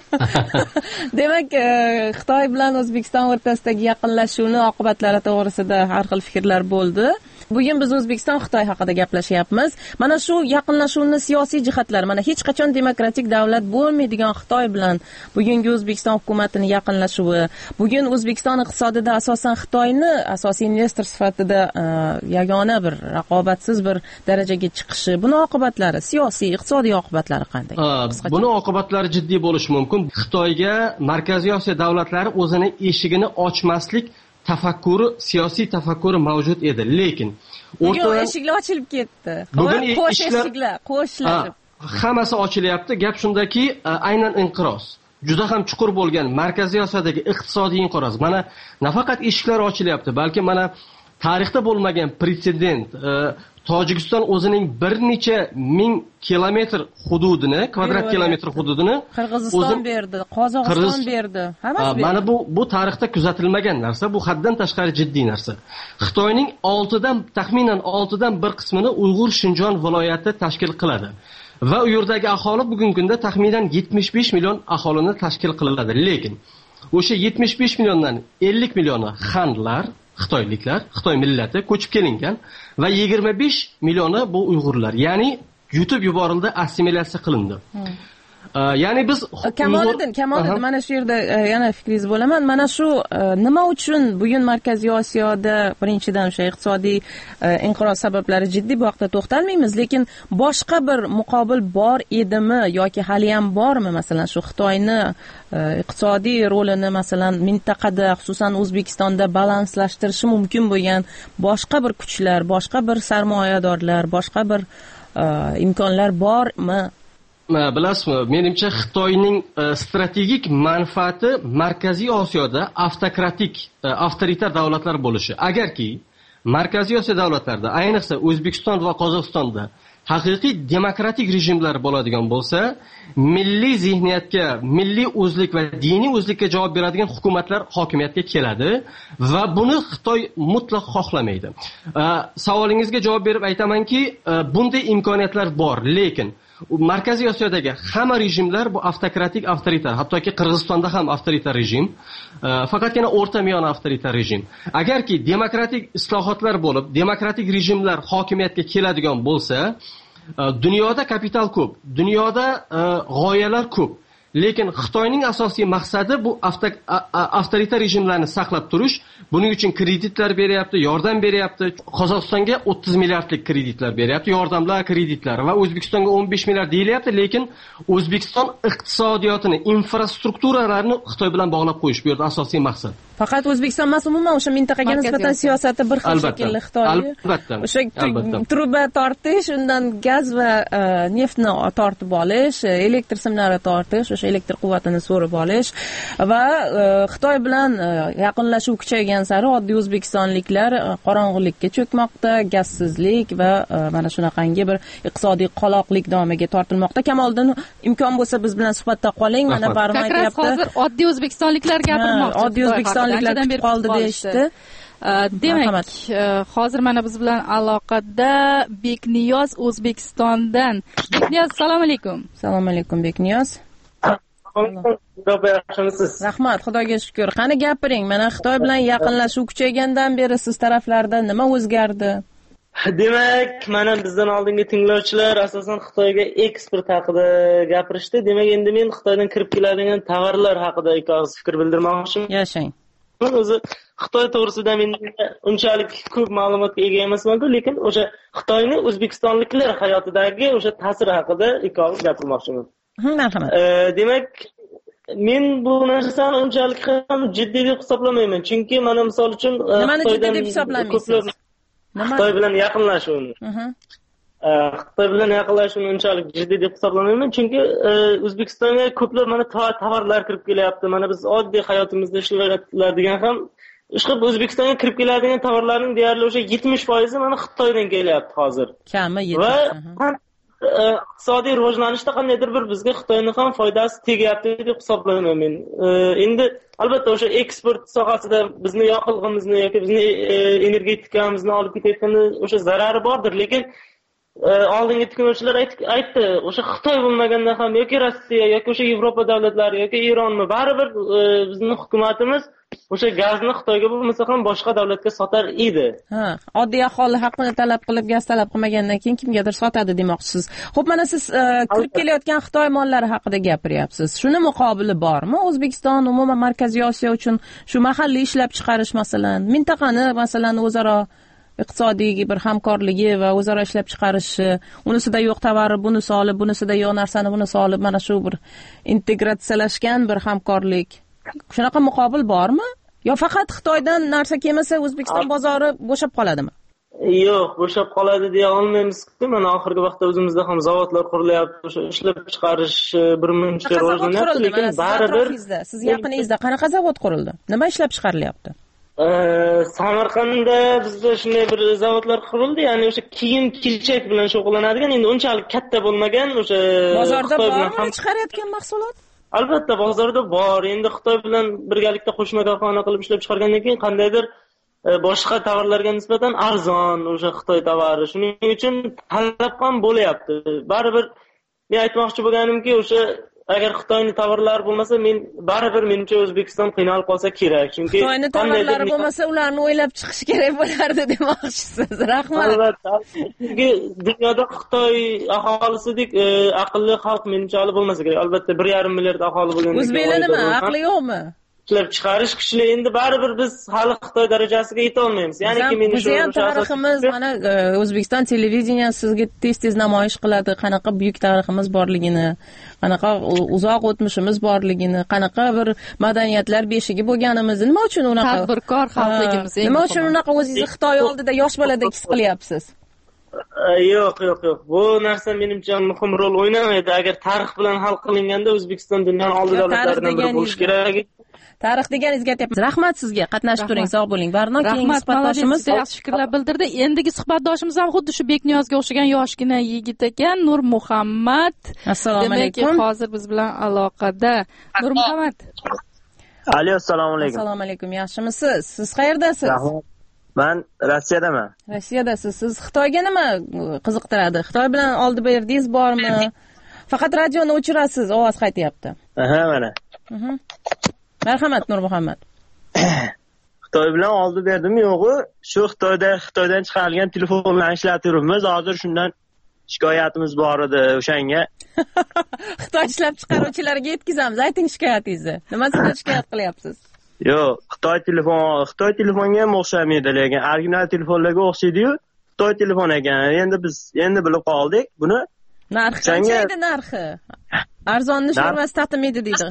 Demak, Xitoy bilan O'zbekiston o'rtasidagi yaqinlashuvni oqibatlari to'g'risida har xil fikrlar bo'ldi. Bugun biz O'zbekiston Xitoy haqida gaplashyapmiz. Mana shu yaqinlashuvning siyosiy jihatlari, mana hech qachon demokratik davlat bo'lmaydigan Xitoy bilan bugungi O'zbekiston hukumatining yaqinlashuvi, bugun O'zbekiston iqtisodida asosan Xitoyni asosiy investor sifatida yagona bir raqobatsiz bir darajaga chiqishi, buning oqibatlari, siyosiy, iqtisodiy oqibatlari qanday? Buning oqibatlari jiddiy bo'lishi mumkin. Xitoyga Markaziy Osiyo davlatlari o'zining eshigini ochmaslik tafakkuri, siyosiy tafakkuri mavjud edi, lekin o'rtadan eshiklar ochilib ketdi. Bugun qo'sh eshiklar qo'shilib hammasi ochilyapti. Gap shundaki, aynan inqiroz juda ham chuqur bo'lgan Markaziy Osiyodagi iqtisodiy inqiroz. Mana nafaqat eshiklar ochilyapti, balki mana tarixda bo'lmagan pretsedent. Tojikiston o'zining bir necha ming kilometr hududini, kvadrat kilometr hududini Qirg'iziston berdi, Qozog'iston berdi. Hammasi berdi. Mana bu bu tarixda kuzatilmagan narsa, bu haddan tashqari jiddiy narsa. Xitoyning oltidan taxminan oltidan bir qismini Uyg'ur Shinjon viloyati tashkil qiladi. Va u yerdagi aholi bugungi kunda taxminan yetmish besh million aholini tashkil qiladi. Lekin o'sha yetmish besh milliondan ellik millioni xanlar, Xitoyliklar, Xitoy millati ko'chib kelingan va yigirma besh millioni bu Uyg'urlar, ya'ni yutib yuborildi, assimilyatsiya qilindi. Hmm. Ya'ni biz Kamoliddin, Kamoliddin, mana shu yerda yana fikringiz bo'laman. Mana shu nima uchun bugun Markaziy Osiyoda birinchidan o'sha iqtisodiy inqiroz sabablari jiddiy, bu haqda to'xtalmaymiz, lekin boshqa bir muqobil bor edimi yoki hali ham bormi? Masalan, shu Xitoyni iqtisodiy rolini masalan mintaqada, xususan O'zbekistonda balanslashtirishi mumkin bo'lgan boshqa bir kuchlar, boshqa bir sarmoyadorlar, boshqa bir imkonlar bormi? Bilasizmi, menimcha Xitoyning strategik manfaati Markaziy Osiyoda avtokratik, avtoritar davlatlar bo'lishi. Agarki Markaziy Osiyo davlatlarida, ayniqsa O'zbekiston va Qozog'istonda haqiqiy demokratik rejimlar bo'ladigan bo'lsa, milliy zihniyatga, milliy o'zlik va diniy o'zlikka javob beradigan hukumatlar hokimiyatga keladi va buni Xitoy mutlaq xohlamaydi. Savolingizga javob berib aytamanki, bunday imkoniyatlar bor, lekin Markaziy Osiyodagi hamma rejimlar bu avtokratik, avtoritar, hattoki Qirg'izistonda ham avtoritar rejim, faqatgina o'rta miyona avtoritar rejim. Agarki demokratik islohotlar bo'lib, demokratik rejimlar hokimiyatga keladigan bo'lsa, dunyoda kapital ko'p, dunyoda g'oyalar ko'p. Lekin Xitoyning asosiy maqsadi bu avtoritar rejimlarni saqlab turish. Buning uchun kreditlar beryapti, yordam beryapti. Qozog'istonga o'ttiz milliardlik kreditlar beryapti, yordamlar, kreditlar va O'zbekistonga o'n besh milliard deyilyapti, lekin O'zbekiston iqtisodiyotini, infrastrukturalarni Xitoy bilan bog'lab qo'yish bu yerda asosiy maqsad. Faqat O'zbekiston emas, umuman o'sha mintaqaga nisbatan siyosati bir xil shaklli Xitoy. Albatta. O'sha truba tortish, undan gaz va neftni tortib olish, elektr simlari tortish, o'sha elektr quvvatini so'rib olish va Xitoy bilan yaqinlashuv kuchaygan sari oddiy o'zbekistonliklar qorong'ulikka cho'kmoqda, gazsizlik va mana shunaqangi bir iqtisodiy qoloqlik domiga tortilmoqda. Kamoliddin, imkon bo'lsa biz bilan suhbatda qoling. Mana Barim aytayapti. Hozir oddiy o'zbekistonliklar gapirmoqchi. Oddiy o'zbekistonliklar kutib qoldi deyishdi. Demak, hozir mana biz bilan aloqada Bekniyoz O'zbekistondan. Bekniyoz, assalomu alaykum. Assalomu alaykum Bekniyoz. Rahmat, Xudoga shukr. Qani gapiring, mana Xitoy bilan yaqinlashuv kuchaygandan beri siz taraflarda nima o'zgardi? Demak, mana bizdan oldingi tinglovchilar asosan Xitoyga eksport haqida gapirishdi. Demak, endi men Xitoydan kirib keladigan tovarlar haqida ikki og'iz fikr bildirmoqchiman. Yashang. O'zi Xitoy to'g'risida men unchalik ko'p ma'lumotga ega emasman-ku, lekin o'sha Xitoyning o'zbekistonliklar hayotidagi o'sha ta'siri haqida ikki og'iz gapirmoqchiman. Marhamat. Demak, men bu narsani unchalik ham jiddiy deb hisoblamayman, chunki mana misol uchun nimani jiddiy deb hisoblamaysiz? Xitoy bilan yaqinlashuvni Xitoy bilan yaqinlashuvni unchalik jiddiy deb hisoblamayman, chunki O'zbekistonga ko'plab mana tovarlar kirib kelyapti. Mana biz oddiy hayotimizda ishlayotgan ham ishqib O'zbekistonga kirib keladigan tovarlarning deyarli o'sha yetmish foizi mana Xitoydan kelyapti hozir. Kami va iqtisodiy rivojlanishda qandaydir bir bizga Xitoyning ham foydasi tegyapti deb hisoblayman men. Endi albatta o'sha eksport sohasida bizni yoqilg'imizni yoki bizni energetikamizni olib ketayotganda o'sha zarari bordir, lekin oldingi tiklovchilar aytdi, o'sha Xitoy bo'lmaganda ham yoki Rossiya yoki o'sha Yevropa davlatlari yoki Eronmi, baribir bizning hukumatimiz o'sha gazni Xitoyga bo'lmasa ham boshqa davlatga sotar edi. Ha, oddiy aholi haqini talab qilib, gaz talab qilmagandan keyin kimgadir sotadi demoqchisiz. Xo'p, mana siz kirib kelayotgan Xitoy mollari haqida gapiryapsiz. Shuni muqobili bormi? O'zbekiston umuman Markaziy Osiyo uchun shu mahalliy ishlab chiqarish masalan, mintaqani masalan o'zaro iqtisodiy bir hamkorligi va o'zaro ishlab chiqarishi, unisida yo'q tovari bunisi olib, bunisida yo'q narsani bunisi olib, mana shu bir integratsiyalashgan bir hamkorlik. Shunaqa muqobil bormi? Yo faqat Xitoydan narsa kelmasa O'zbekiston bozori bo'shab qoladimi? Yo'q, bo'shab qoladi deya olmaymiz-ku. Mana oxirgi vaqtda o'zimizda ham zavodlar qurilyapti, o'sha ishlab chiqarish bir muncha rivojlanyapti, lekin baribir siz yaqiningizda qanaqa zavod qurildi? Nima ishlab chiqarilyapti? Samarqandda bizda shunday bir zavodlar qurildi, ya'ni o'sha kiyim-kechak bilan shug'ullanadigan, endi unchalik katta bo'lmagan, o'sha bozorda bormi chiqarayotgan mahsulot? Albatta bozorda bor. Endi Xitoy bilan birgalikda qo'shma korxona qilib ishlab chiqargandan keyin qandaydir boshqa tovarlarga nisbatan arzon o'sha Xitoy tovari. Shuning uchun talab ham bo'lyapti. Baribir men aytmoqchi bo'lganimki, o'sha agar Xitoyning tovarlari bo'lmasa, men baribir menimcha O'zbekiston qiynalib qolsa kerak. Chunki Xitoyning tovarlari bo'lmasa, ularni o'ylab chiqish kerak bo'lardi demoqchisiz. Rahmat. Albatta. Chunki dunyoda Xitoy aholisidek aqlli xalq menimcha hali bo'lmasa kerak. Albatta bir yarim milliard aholi bo'lganda o'zbeklar nima, aqli yo'qmi? ishlab chiqarish kuchli. Endi baribir biz hali Xitoy darajasiga yeta olmaymiz. Ya'ni ki men shu tariximiz mana O'zbekiston televideniyasi sizga tez-tez namoyish qiladi, qanaqa buyuk tariximiz borligini, qanaqa uzoq o'tmishimiz borligini, qanaqa bir madaniyatlar beshigi bo'lganimizni, nima uchun unaqa tadbirkor xalqligimiz, nima uchun unaqa o'zingizni Xitoy oldida yosh boladek his qilyapsiz? Yo'q, yo'q, yo'q. Bu narsa menimcha muhim rol o'ynamaydi. Agar tarix bilan hal qilinganda O'zbekiston dunyoning oldingi davlatlaridan biri bo'lishi kerak. Tarix deganingizga aytyapman. Rahmat sizga, qatnashib turing, sog' bo'ling. Barno keyingi suhbatdoshimiz yaxshi fikrlar bildirdi. Endigi suhbatdoshimiz ham xuddi shu Bekniyozga o'xshagan yoshgina yigit ekan, Nur Muhammad. Assalomu alaykum. Demak, hozir biz bilan aloqada. Nur Muhammad. Alo, assalomu alaykum. Assalomu alaykum. Yaxshimisiz? Siz qayerdasiz? Men Rossiyadaman. Rossiyadasiz. Siz Xitoyga nima qiziqtiradi? Xitoy bilan oldi berdingiz bormi? Faqat radioni o'chirasiz, ovoz qaytyapti. Aha, mana. Mhm. Marhamat Nur Muhammad. Xitoy bilan oldi berdim yo'g'i, shu Xitoyda Xitoydan chiqarilgan telefonlarni ishlatib yuribmiz. Hozir shundan shikoyatimiz bor edi o'shanga. Xitoy ishlab chiqaruvchilarga yetkazamiz. Ayting shikoyatingizni. Nimasidan shikoyat qilyapsiz? Yo'q, Xitoy telefon, Xitoy telefonga ham o'xshamaydi, lekin original telefonlarga o'xshaydi-yu, Xitoy telefon ekan. Endi biz endi bilib qoldik buni. Narxi qancha edi narxi? Arzonni sho'rvasi taqdim edi deydi.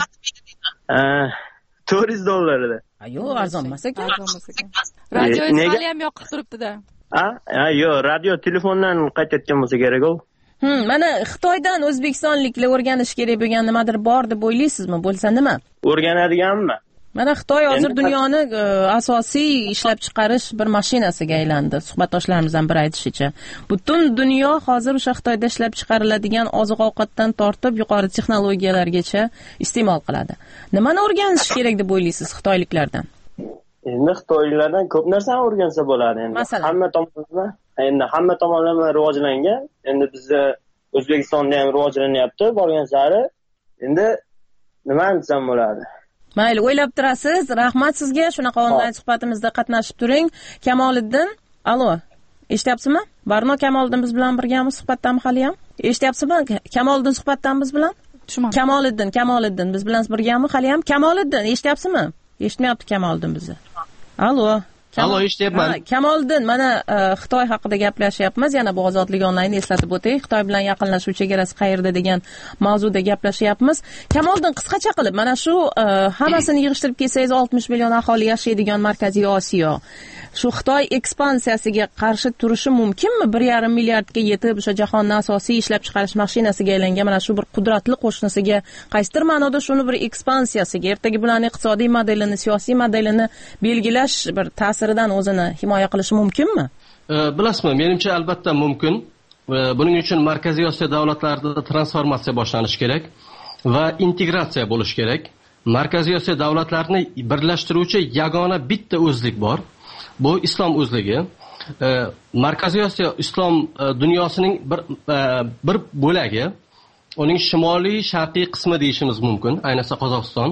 to'rt yuz dollar edi. Yo'q, arzon emas ekan. Arzon emas ekan. Radioingiz hali ham yoqib turibdi-da. Ha, yo'q, radio telefondan qaytayotgan bo'lsa kerak u. Hmm, mana Xitoydan o'zbekistonliklar o'rganish kerak bo'lgan nimadir bor deb o'ylaysizmi? Bo'lsa nima? O'rganadiganmi? Mana Xitoy hozir dunyoni asosiy ishlab chiqarish bir mashinasiga aylandi. Suhbatdoshlarimizdan biri aytishicha, butun dunyo hozir o'sha Xitoyda ishlab chiqariladigan oziq-ovqatdan tortib yuqori texnologiyalargacha iste'mol qiladi. Nimani o'rganish kerak deb o'ylaysiz xitoyliklardan? Endi xitoyliklardan ko'p narsani o'rgansa bo'ladi endi. Hamma tomonlama, endi hamma tomonlama rivojlangan. Endi bizda O'zbekistonda ham rivojlanyapti borgan sari. Endi nima desam bo'ladi? Mayli, o'ylab turasiz. Rahmat sizga. Shunaqa onlayn suhbatimizda qatnashib turing. Kamoliddin, alo. Eshityapsizmi? Barno Kamoliddin biz bilan birgamiz suhbatdami hali ham? Eshityapsizmi? Kamoliddin suhbatdan biz bilan? Tushunmadim. Kamoliddin, Kamoliddin biz bilan birgami hali ham? Kamoliddin, eshityapsizmi? Eshitmayapti Kamoliddin bizni. Alo, Allo, eshityapman. Kamoliddin, mana Xitoy haqida gaplashyapmiz. Yana bu ozodlik onlaynni eslatib o'tay. Xitoy bilan yaqinlashuv chegarasi qayerda degan mavzuda gaplashyapmiz. Kamoliddin, qisqacha qilib mana shu hammasini yig'ishtirib kelsangiz oltmish million aholi yashaydigan Markaziy Osiyo. Shu Xitoy ekspansiyasiga qarshi turishi mumkinmi? bir yarim milliardga yetib, o'sha jahonning asosiy ishlab chiqarish mashinasiga aylangan mana shu bir qudratli qo'shnisiga qaysidir ma'noda shuni bir ekspansiyasiga, ertaga bularning iqtisodiy modelini, siyosiy modelini belgilash bir ta'siridan o'zini himoya qilishi mumkinmi? Bilasizmi, menimcha albatta mumkin. Buning uchun Markaziy Osiyo davlatlarida transformatsiya boshlanishi kerak va integratsiya bo'lishi kerak. Markaziy Osiyo davlatlarini birlashtiruvchi yagona bitta o'zlik bor. Bu islom o'zligi. Markaziy Osiyo islom dunyosining bir bir bo'lagi. Uning shimoliy sharqiy qismi deyishimiz mumkin, ayniqsa Qozog'iston.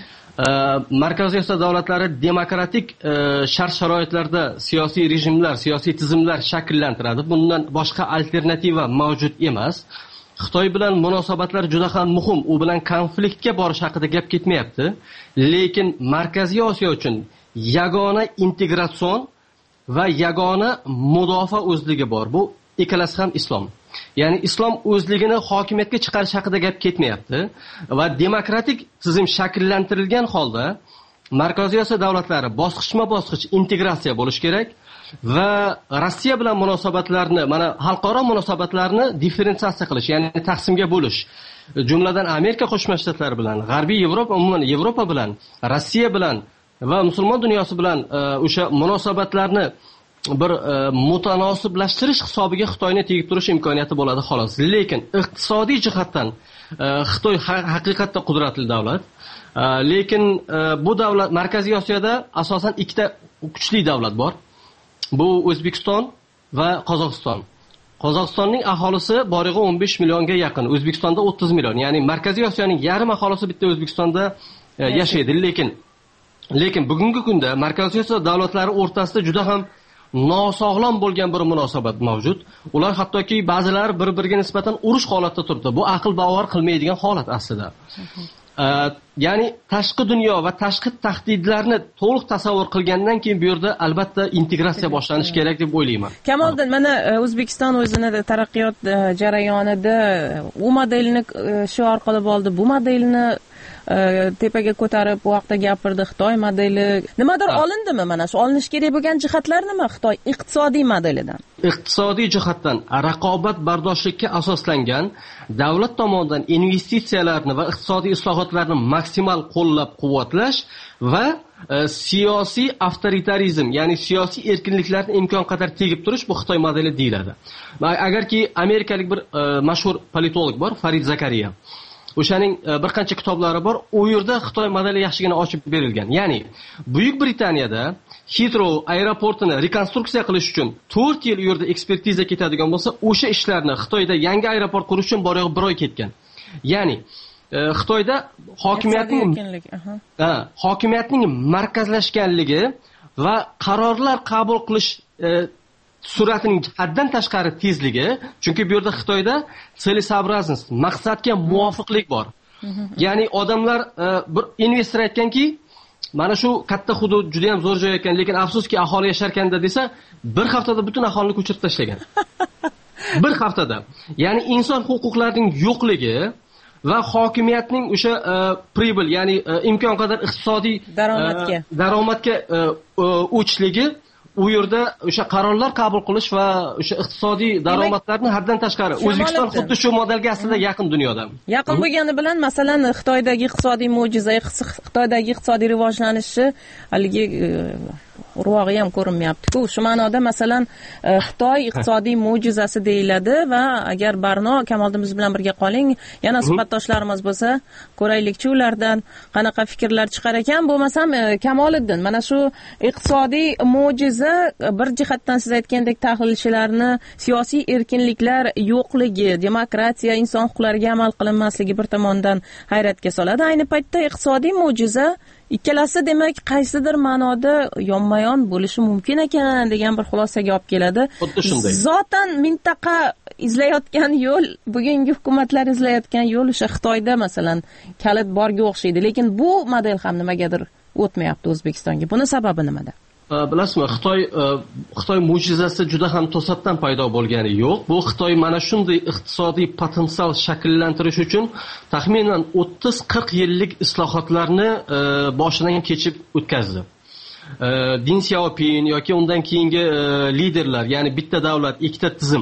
Markaziy Osiyo davlatlari demokratik shart-sharoitlarda siyosiy rejimlar, siyosiy tizimlar shakllantiradi. Bundan boshqa alternativa mavjud emas. Xitoy bilan munosabatlar juda ham muhim. U bilan konfliktga borish haqida gap ketmayapti. Lekin Markaziy Osiyo uchun yagona integratsion va yagona mudofaa o'zligi bor. Bu ikkalasi ham islom. Ya'ni islom o'zligini hokimiyatga chiqarish haqida gap ketmayapti va demokratik tizim shakllantirilgan holda Markaziy Osiyo davlatlari bosqichma-bosqich integratsiya bo'lish kerak va Rossiya bilan munosabatlarni, mana xalqaro munosabatlarni diferensiatsiya qilish, ya'ni taqsimga bo'lish. Jumladan Amerika Qo'shma Shtatlari bilan, G'arbiy Yevropa, umuman Yevropa bilan, Rossiya bilan va musulmon dunyosi bilan o'sha munosabatlarni bir mutanosiblashtirish hisobiga Xitoyni tegib turish imkoniyati bo'ladi xolos. Lekin iqtisodiy jihatdan Xitoy haqiqatda qudratli davlat. Lekin bu davlat Markaziy Osiyoda asosan ikkita kuchli davlat bor. Bu O'zbekiston va Qozog'iston. Qozog'istonning aholisi borig'i o'n besh millionga yaqin, O'zbekistonda o'ttiz million. Ya'ni Markaziy Osiyoning yarim aholisi bitta O'zbekistonda yashaydi. Lekin lekin bugungi kunda Markaziy Osiyo davlatlari o'rtasida juda ham nosog'lom bo'lgan bir munosabat mavjud. Ular hattoki ba'zilari bir-biriga nisbatan urush holatida turibdi. Bu aql bovar qilmaydigan holat aslida. Ya'ni tashqi dunyo va tashqi tahdidlarni to'liq tasavvur qilgandan keyin bu yerda albatta integratsiya boshlanishi kerak deb o'ylayman. Kamoliddin, mana O'zbekiston o'zini taraqqiyot jarayonida u modelni shu orqali bo'ldi, bu modelni tepaga ko'tarib bu haqda gapirdi. Xitoy modeli nimadir olindimi? Mana shu olinish kerak bo'lgan jihatlar nima Xitoy iqtisodiy modelidan? Iqtisodiy jihatdan raqobat bardoshlikka asoslangan davlat tomonidan investitsiyalarni va iqtisodiy islohotlarni maksimal qo'llab-quvvatlash va e, siyosiy avtoritarizm, ya'ni siyosiy erkinliklarni imkon qadar tegib turish bu Xitoy modeli deyiladi. Va agarki amerikalik bir e, mashhur politolog bor, Farid Zakariya. O'shaning bir qancha kitoblari bor. U yerda Xitoy modeli yaxshigina ochib berilgan. Ya'ni Buyuk Britaniyada Heathrow aeroportini rekonstruksiya qilish uchun to'rt yil u yerda ekspertiza ketadigan bo'lsa, o'sha ishlarni Xitoyda yangi aeroport qurish uchun borig'i bir oy ketgan. Ya'ni e, Xitoyda hokimiyatning ha, hokimiyatning markazlashganligi va qarorlar qabul qilish e, suratining haddan tashqari tezligi, chunki bu yerda Xitoyda целесообразность, maqsadga muvofiqlik bor. Ya'ni odamlar e, bir investor aytganki, mana shu katta hudud juda ham zo'r joy ekan, lekin afsuski aholi yashar ekanda desa, bir haftada butun aholini ko'chirib tashlagan. Bir haftada. Ya'ni inson huquqlarining yo'qligi va hokimiyatning o'sha e, pribel, ya'ni e, imkon qadar iqtisodiy daromadga e, daromadga o'chligi u yerda o'sha qarorlar qabul qilish va o'sha iqtisodiy daromadlarni haddan tashqari. O'zbekiston xuddi shu modelga aslida yaqin dunyoda. Yaqin bo'lgani bilan, masalan, Xitoydagi iqtisodiy mo'jiza, Xitoydagi iqtisodiy rivojlanishi haligi urvog'i ham ko'rinmayapti-ku. Shu ma'noda masalan Xitoy iqtisodiy mo'jizasi deyiladi va agar Barno Kamoliddin biz bilan birga qoling, yana suhbatdoshlarimiz bo'lsa, ko'raylikchi ulardan qanaqa fikrlar chiqar ekan. Bo'lmasam Kamoliddin, mana shu iqtisodiy mo'jiza bir jihatdan siz aytgandek tahlilchilarni siyosiy erkinliklar yo'qligi, demokratiya, inson huquqlariga amal qilinmasligi bir tomondan hayratga soladi. Ayni paytda iqtisodiy mo'jiza ikkalasi demak qaysidir ma'noda yonma-yon bo'lishi mumkin ekan degan bir xulosaga olib keladi. Xuddi shunday. Zotan mintaqa izlayotgan yo'l, bugungi hukumatlar izlayotgan yo'l o'sha Xitoyda masalan kalit borga o'xshaydi, lekin bu model ham nimagadir o'tmayapti O'zbekistonga. Buni sababi nimada? bilasizmi, Xitoy Xitoy mo'jizasi juda ham to'satdan paydo bo'lgani yo'q. Bu Xitoy mana shunday iqtisodiy potensial shakllantirish uchun taxminan o'ttiz qirq yillik islohotlarni boshidan kechib o'tkazdi. Din Xiaopin yoki undan keyingi liderlar, ya'ni bitta davlat, ikkita tizim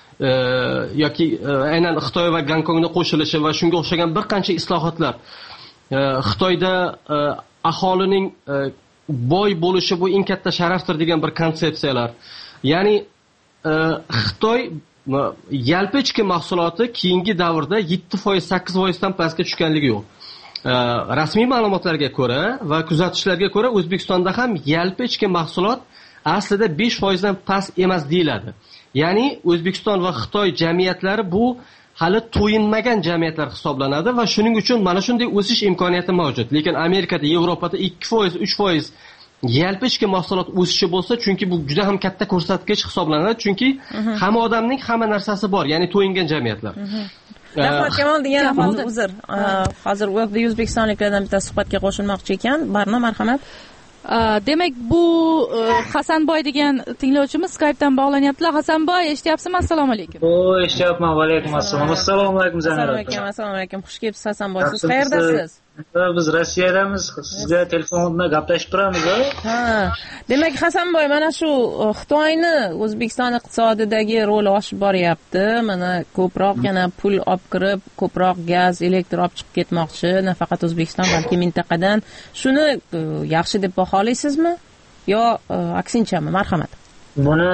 yoki aynan Xitoy va Gonkongni qo'shilishi va shunga o'xshagan bir qancha islohotlar Xitoyda aholining boy bo'lishi bu eng katta sharafdir degan bir konsepsiyalar. Ya'ni Xitoy yalpi ichki mahsuloti keyingi davrda yetti foiz sakkiz foizdan pastga tushganligi yo'q. Rasmiy ma'lumotlarga ko'ra va kuzatishlarga ko'ra O'zbekistonda ham yalpi ichki mahsulot aslida besh foizdan past emas deyiladi. Ya'ni O'zbekiston va Xitoy jamiyatlari bu hali to'yinmagan jamiyatlar hisoblanadi va shuning uchun mana shunday o'sish imkoniyati mavjud. Lekin Amerikada, Yevropada ikki foiz, uch foiz yalpi ichki mahsulot o'sishi bo'lsa, chunki bu juda ham katta ko'rsatkich hisoblanadi, chunki hamma odamning hamma narsasi bor, ya'ni to'yingan jamiyatlar. Rahmat Kamoliddin, yana hozir hozir o'zbekistonliklardan bitta suhbatga qo'shilmoqchi ekan. Barno, marhamat. Demak, bu Hasanboy degan tinglovchimiz Skype'dan bog'lanyaptilar. Hasanboy, eshityapsizmi? Assalomu alaykum. O, eshityapman. Va alaykum assalom. Assalomu alaykum Zanara. Assalomu alaykum. Assalomu alaykum. Xush kelibsiz Hasanboy. Siz qayerdasiz? Biz Rossiyadamiz. Sizga telefonda gaplashib turamiz. Ha. Demak, Hasanboy, mana shu Xitoyni O'zbekiston iqtisodidagi roli oshib boryapti. Mana ko'proq yana pul olib kirib, ko'proq gaz, elektr olib chiqib ketmoqchi, nafaqat O'zbekiston, balki mintaqadan. Shuni yaxshi deb baholaysizmi yo aksinchami? Marhamat. Buni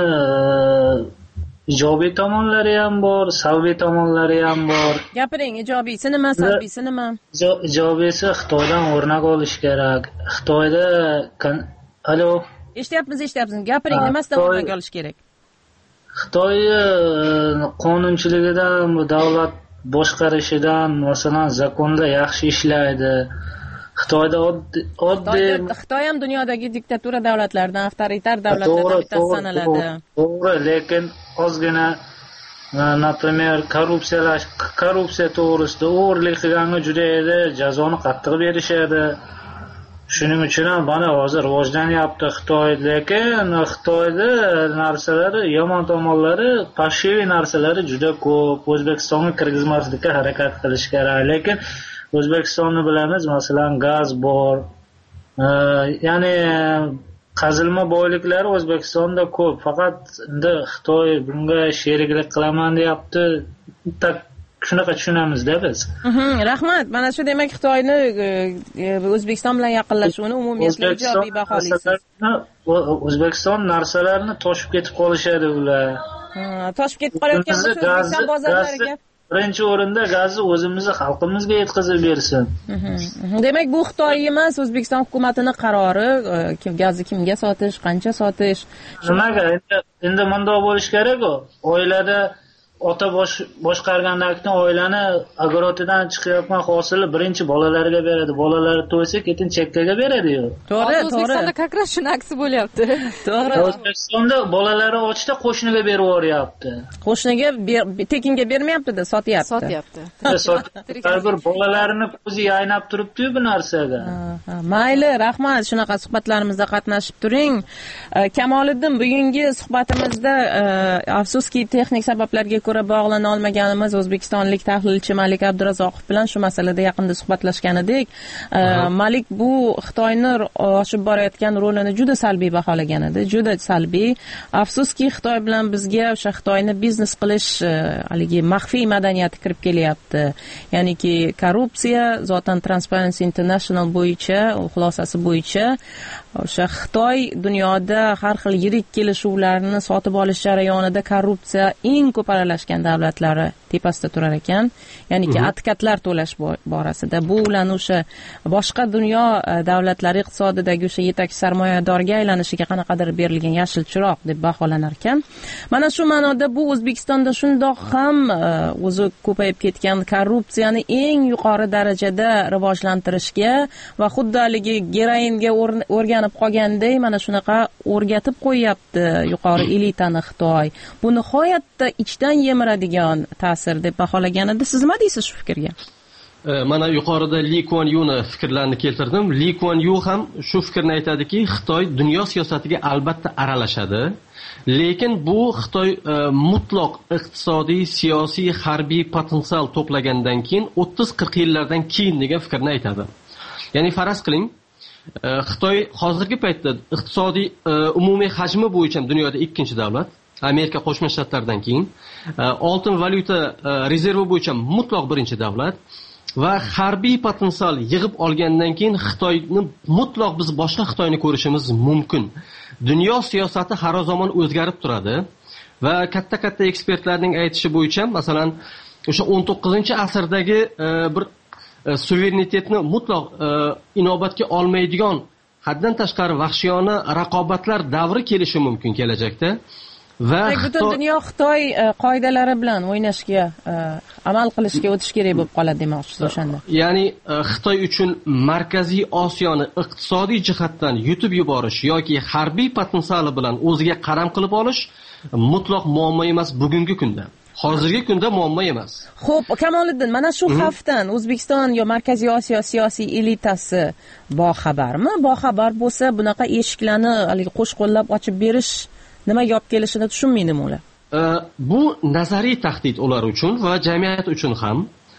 ijobiy tomonlari ham bor, salbiy tomonlari ham bor. Gapiring, ijobiysi nima, salbiysi nima? Ijobiysi Xitoydan o'rnak olish kerak. Xitoyda Alo. Eshityapmiz, eshityapmiz. Gapiring, nimasidan o'rnak olish kerak? Xitoy qonunchiligidan, davlat boshqarishidan, masalan, zakonda yaxshi ishlaydi. Xitoyda oddiy Xitoy ham dunyodagi diktatura davlatlardan, avtoritar davlatlardan bittasi sanaladi. To'g'ri, lekin ozgina, например, korrupsiyalash, korrupsiya to'g'risida o'g'irlik qilganga juda edi, jazoni qattiq berishadi. Shuning uchun ham mana hozir rivojlanyapti Xitoy, lekin Xitoyda narsalari, yomon tomonlari, pashiviy narsalari juda ko'p. O'zbekistonga kirgizmaslikka harakat qilish kerak, lekin O'zbekistonni bilamiz, masalan, gaz bor. Ya'ni qazilma boyliklari O'zbekistonda ko'p. Faqat endi Xitoy bunga sheriklik qilaman deyapti. Tak shunaqa tushunamiz-da biz. Rahmat. Mana shu demak Xitoyni O'zbekiston bilan yaqinlashuvini umumiyatla ijobiy baholaysiz. O'zbekiston narsalarni toshib ketib qolishadi ular. Toshib ketib qolayotgan bo'lsa O'zbekiston bozorlariga birinchi o'rinda gazni o'zimizning xalqimizga yetkazib bersin. Demak, bu Xitoy emas, O'zbekiston hukumatining qarori, gazni kimga sotish, qancha sotish. Nimaga? Endi endi bunday bo'lish kerak-ku. Oilada ota bosh boshqargandan oilani ogorotidan chiqayotgan hosili birinchi bolalariga beradi. Bolalari to'ysa, keyin chekkaga beradi-yu. To'g'ri, to'g'ri. O'zbekistonda kakras shuni aksi bo'lyapti. To'g'ri. O'zbekistonda bolalari ochda qo'shniga berib yuboryapti. Qo'shniga tekinga bermayapti-da, sotyapti. Sotyapti. Har bir bolalarini ko'zi yaynab turibdi-yu bu narsaga. Mayli, rahmat. Shunaqa suhbatlarimizda qatnashib turing. Kamoliddin, bugungi suhbatimizda afsuski texnik sabablarga ko'ra bog'lana olmaganimiz O'zbekistonlik tahlilchi Malik Abdurazzoqov bilan shu masalada yaqinda suhbatlashgan edik. Malik bu Xitoyni oshib borayotgan rolini juda salbiy baholagan edi, juda salbiy. Afsuski Xitoy bilan bizga o'sha Xitoyni biznes qilish haligi maxfiy madaniyati kirib kelyapti. Ya'niki korrupsiya, zotan Transparency International bo'yicha, xulosasi bo'yicha o'sha Xitoy dunyoda har xil yirik kelishuvlarni sotib olish jarayonida korrupsiya eng ko'p aralashgan davlatlari tepasida turar ekan. Ya'niki advokatlar to'lash borasida bu ularni o'sha boshqa dunyo davlatlari iqtisodidagi o'sha yetakchi sarmoyadorga aylanishiga qanaqadir berilgan yashil chiroq deb baholanar ekan. Mana shu ma'noda bu O'zbekistonda shundoq ham o'zi ko'payib ketgan korrupsiyani eng yuqori darajada rivojlantirishga va xuddi haligi geroinga o'rganib qolganday mana shunaqa o'rgatib qo'yapti yuqori elitani Xitoy. Bu nihoyatda ichdan yemiradigan ta'sir deb baholaganida siz nima deysiz shu fikrga? mana yuqorida Li Kuan Yuni fikrlarini keltirdim. Li Kuan Yu ham shu fikrni aytadiki, Xitoy dunyo siyosatiga albatta aralashadi, lekin bu Xitoy e, mutlaq iqtisodiy, siyosiy, harbiy potensial to'plagandan keyin o'ttiz qirq yillardan keyin degan fikrni aytadi. Ya'ni faraz qiling, e, Xitoy hozirgi paytda iqtisodiy e, umumiy hajmi bo'yicha dunyoda ikkinchi davlat, Amerika Qo'shma Shtatlaridan keyin, e, oltin valyuta e, rezervi bo'yicha mutlaq birinchi davlat va harbiy potensial yig'ib olgandan keyin Xitoyni mutlaq biz boshqa Xitoyni ko'rishimiz mumkin. Dunyo siyosati har zamon o'zgarib turadi va katta-katta ekspertlarning aytishi bo'yicha, masalan, o'sha o'n to'qqizinchi asrdagi e, bir e, suverenitetni mutlaq e, inobatga olmaydigan, haddan tashqari vahshiyona raqobatlar davri kelishi mumkin kelajakda. Va butun dunyo Xitoy qoidalari bilan o'ynashga, amal qilishga o'tish kerak bo'lib qoladi demoqchisiz o'shanda. Ya'ni Xitoy uchun Markaziy Osiyoni iqtisodiy jihatdan yutib yuborish yoki harbiy potensiali bilan o'ziga qaram qilib olish mutlaq muammo emas bugungi kunda. Hozirgi kunda muammo emas. Xo'p, Kamoliddin, mana shu xavfdan O'zbekiston yo Markaziy Osiyo siyosiy elitasi boxabarmi? Boxabar bo'lsa, bunaqa eshiklarni haligi qo'shqo'llab ochib berish nimaga olib kelishini tushunmaydim ular. Bu nazariy tahdid ular uchun va jamiyat uchun ham.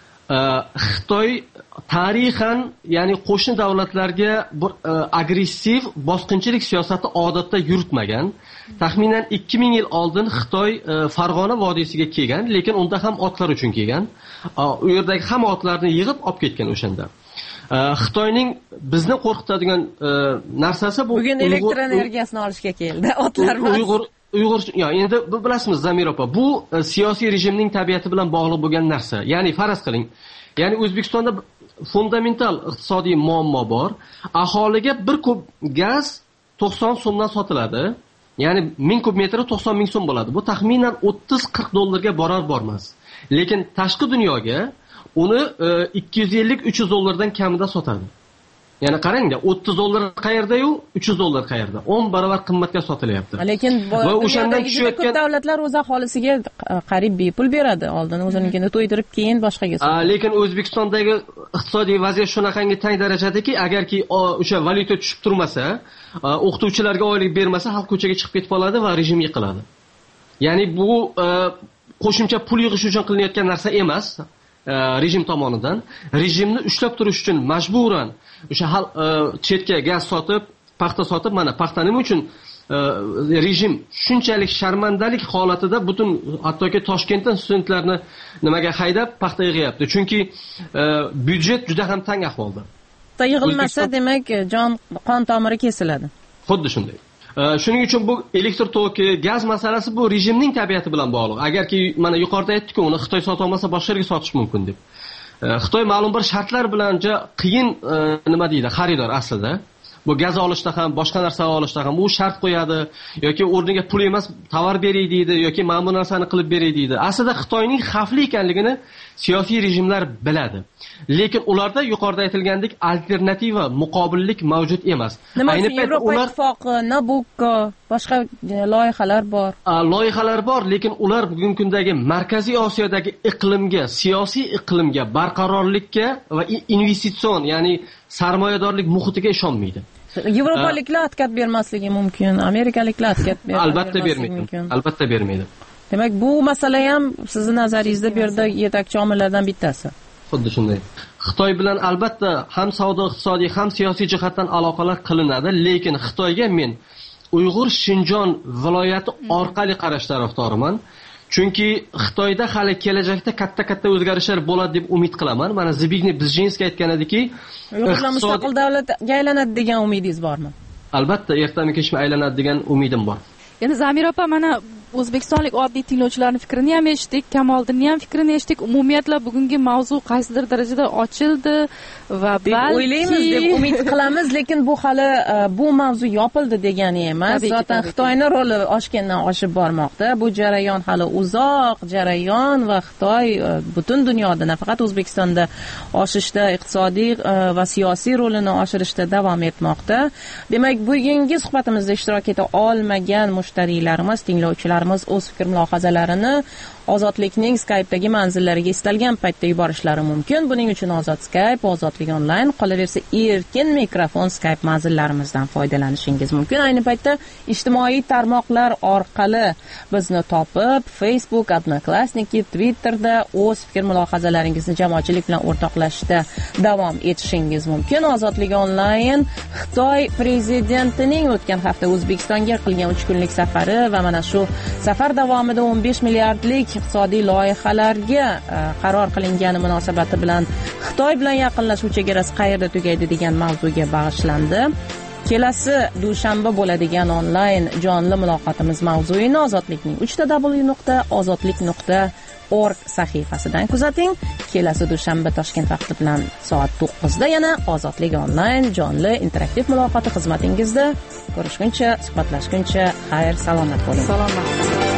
Xitoy tarixan, ya'ni qo'shni davlatlarga bir agressiv bosqinchilik siyosati odatda yuritmagan. Taxminan ikki ming yil oldin Xitoy Farg'ona vodiysiga kelgan, lekin unda ham otlar uchun kelgan. U yerdagi hamma otlarni yig'ib olib ketgan o'shanda. Xitoyning bizni qo'rqitadigan narsasi bu bugun elektr energiyasini olishga keldi, otlar emas. Uyg'ur Uyg'ur yo endi bilasizmi Zamir opa, bu siyosiy rejimning tabiati bilan bog'liq bo'lgan narsa. Ya'ni faraz qiling, ya'ni O'zbekistonda fundamental iqtisodiy muammo bor. Aholiga bir kub gaz to'qson so'mdan sotiladi. Ya'ni ming kub metri to'qson ming so'm bo'ladi. Bu taxminan o'ttiz qirq dollarga borar bormas. Lekin tashqi dunyoga uni ikki yuz ellik uch yuz dollardan kamida sotadi. Ya'ni qarangda, o'ttiz dollar qayerda-yu, uch yuz dollar qayerda? o'n barobar qimmatga sotilyapti. Lekin va o'shandan tushayotgan davlatlar o'z aholisiga qarib bepul beradi. Oldin o'zinikini to'ydirib, keyin boshqaga sotadi. Lekin O'zbekistondagi iqtisodiy vaziyat shunaqangi tang darajadaki, agarki o'sha valyuta tushib turmasa, o'qituvchilarga oylik bermasa, xalq ko'chaga chiqib ketib qoladi va rejim yiqiladi. Ya'ni bu qo'shimcha pul yig'ish uchun qilinayotgan narsa emas. Rejim tomonidan rejimni ushlab turish uchun majburan o'sha chetga gaz sotib, paxta sotib, mana paxta nima uchun rejim shunchalik sharmandalik holatida butun hattoki Toshkentdan studentlarni nimaga haydab paxta yig'yapti? Chunki byudjet juda ham tang ahvolda. Paxta yig'ilmasa, demak, jon qon tomiri kesiladi. Xuddi shunday. Shuning uchun bu elektr toki, gaz masalasi bu rejimning tabiati bilan bog'liq. Agarki mana yuqorida aytdik-ku, uni Xitoy sota olmasa boshqa yerga sotish mumkin deb. Xitoy ma'lum bir shartlar bilan qiyin nima deydi, xaridor aslida. Bu gaz olishda ham, boshqa narsa olishda ham u shart qo'yadi yoki o'rniga pul emas, tovar beray deydi yoki mana bu narsani qilib beray deydi. Aslida Xitoyning xavfli ekanligini siyosiy rejimlar biladi. Lekin ularda yuqorida aytilgandek alternativa, muqobillik mavjud emas. Ayni paytda ular Ittifoqi, Nabucco, boshqa loyihalar bor. Loyihalar bor, lekin ular bugungi kundagi Markaziy Osiyodagi iqlimga, siyosiy iqlimga, barqarorlikka va investitsion, ya'ni sarmoyadorlik muhitiga ishonmaydi. Yevropaliklar atkat bermasligi mumkin, amerikaliklar atkat bermasligi albatta bermaydi. Albatta bermaydi. Demak, bu masala ham sizning nazaringizda bu yerda yetakchi omillardan bittasi. Xuddi shunday. Xitoy bilan albatta ham savdo iqtisodiy, ham siyosiy jihatdan aloqalar qilinadi, lekin Xitoyga men Uyg'ur Shinjon viloyati orqali qarash tarafdoriman. Chunki Xitoyda hali kelajakda katta-katta o'zgarishlar bo'ladi deb umid qilaman. Mana Zbigniew Bzezhinskiy aytgan ediki, Uyg'urlar mustaqil davlatga aylanadi degan umidingiz bormi? Albatta, ertami kechmi aylanadi degan umidim bor. Endi Zamir opa, mana o'zbekistonlik oddiy tinglovchilarning fikrini ham eshitdik, Kamoliddinning ham fikrini eshitdik. Umumiyatla bugungi mavzu qaysidir darajada ochildi va balki o'ylaymiz deb umid qilamiz, lekin bu hali bu mavzu yopildi degani emas. Zotan Xitoyning roli oshgandan oshib bormoqda. Bu jarayon hali uzoq jarayon va Xitoy butun dunyoda, nafaqat O'zbekistonda oshishda, iqtisodiy va siyosiy rolini oshirishda davom etmoqda. Demak, bugungi suhbatimizda ishtirok eta olmagan mushtariylarimiz, tinglovchilar muxlislarimiz o'z fikr mulohazalarini ozodlikning Skype'dagi manzillariga istalgan paytda yuborishlari mumkin. Buning uchun ozod Skype, ozodlik onlayn, qolaversa erkin mikrofon Skype manzillarimizdan foydalanishingiz mumkin. Ayni paytda ijtimoiy tarmoqlar orqali bizni topib, Facebook, Odnoklassniki, Twitterda o'z fikr mulohazalaringizni jamoatchilik bilan o'rtoqlashishda davom etishingiz mumkin. Ozodlik onlayn Xitoy prezidentining o'tgan hafta O'zbekistonga qilgan uch kunlik safari va mana shu safar davomida o'n besh milliardlik iqtisodiy loyihalarga qaror qilingani munosabati bilan Xitoy bilan yaqinlashuv chegarasi qayerda tugaydi degan mavzuga bag'ishlandi. Kelasi dushanba bo'ladigan onlayn jonli muloqotimiz mavzuini Ozodlikning uch ta w nuqta ozodlik nuqta org sahifasidan kuzating. Kelasi dushanba Toshkent vaqti bilan soat to'qqizda yana Ozodlik onlayn jonli interaktiv muloqoti xizmatingizda. Ko'rishguncha, suhbatlashguncha, xayr, salomat bo'ling. Salomat.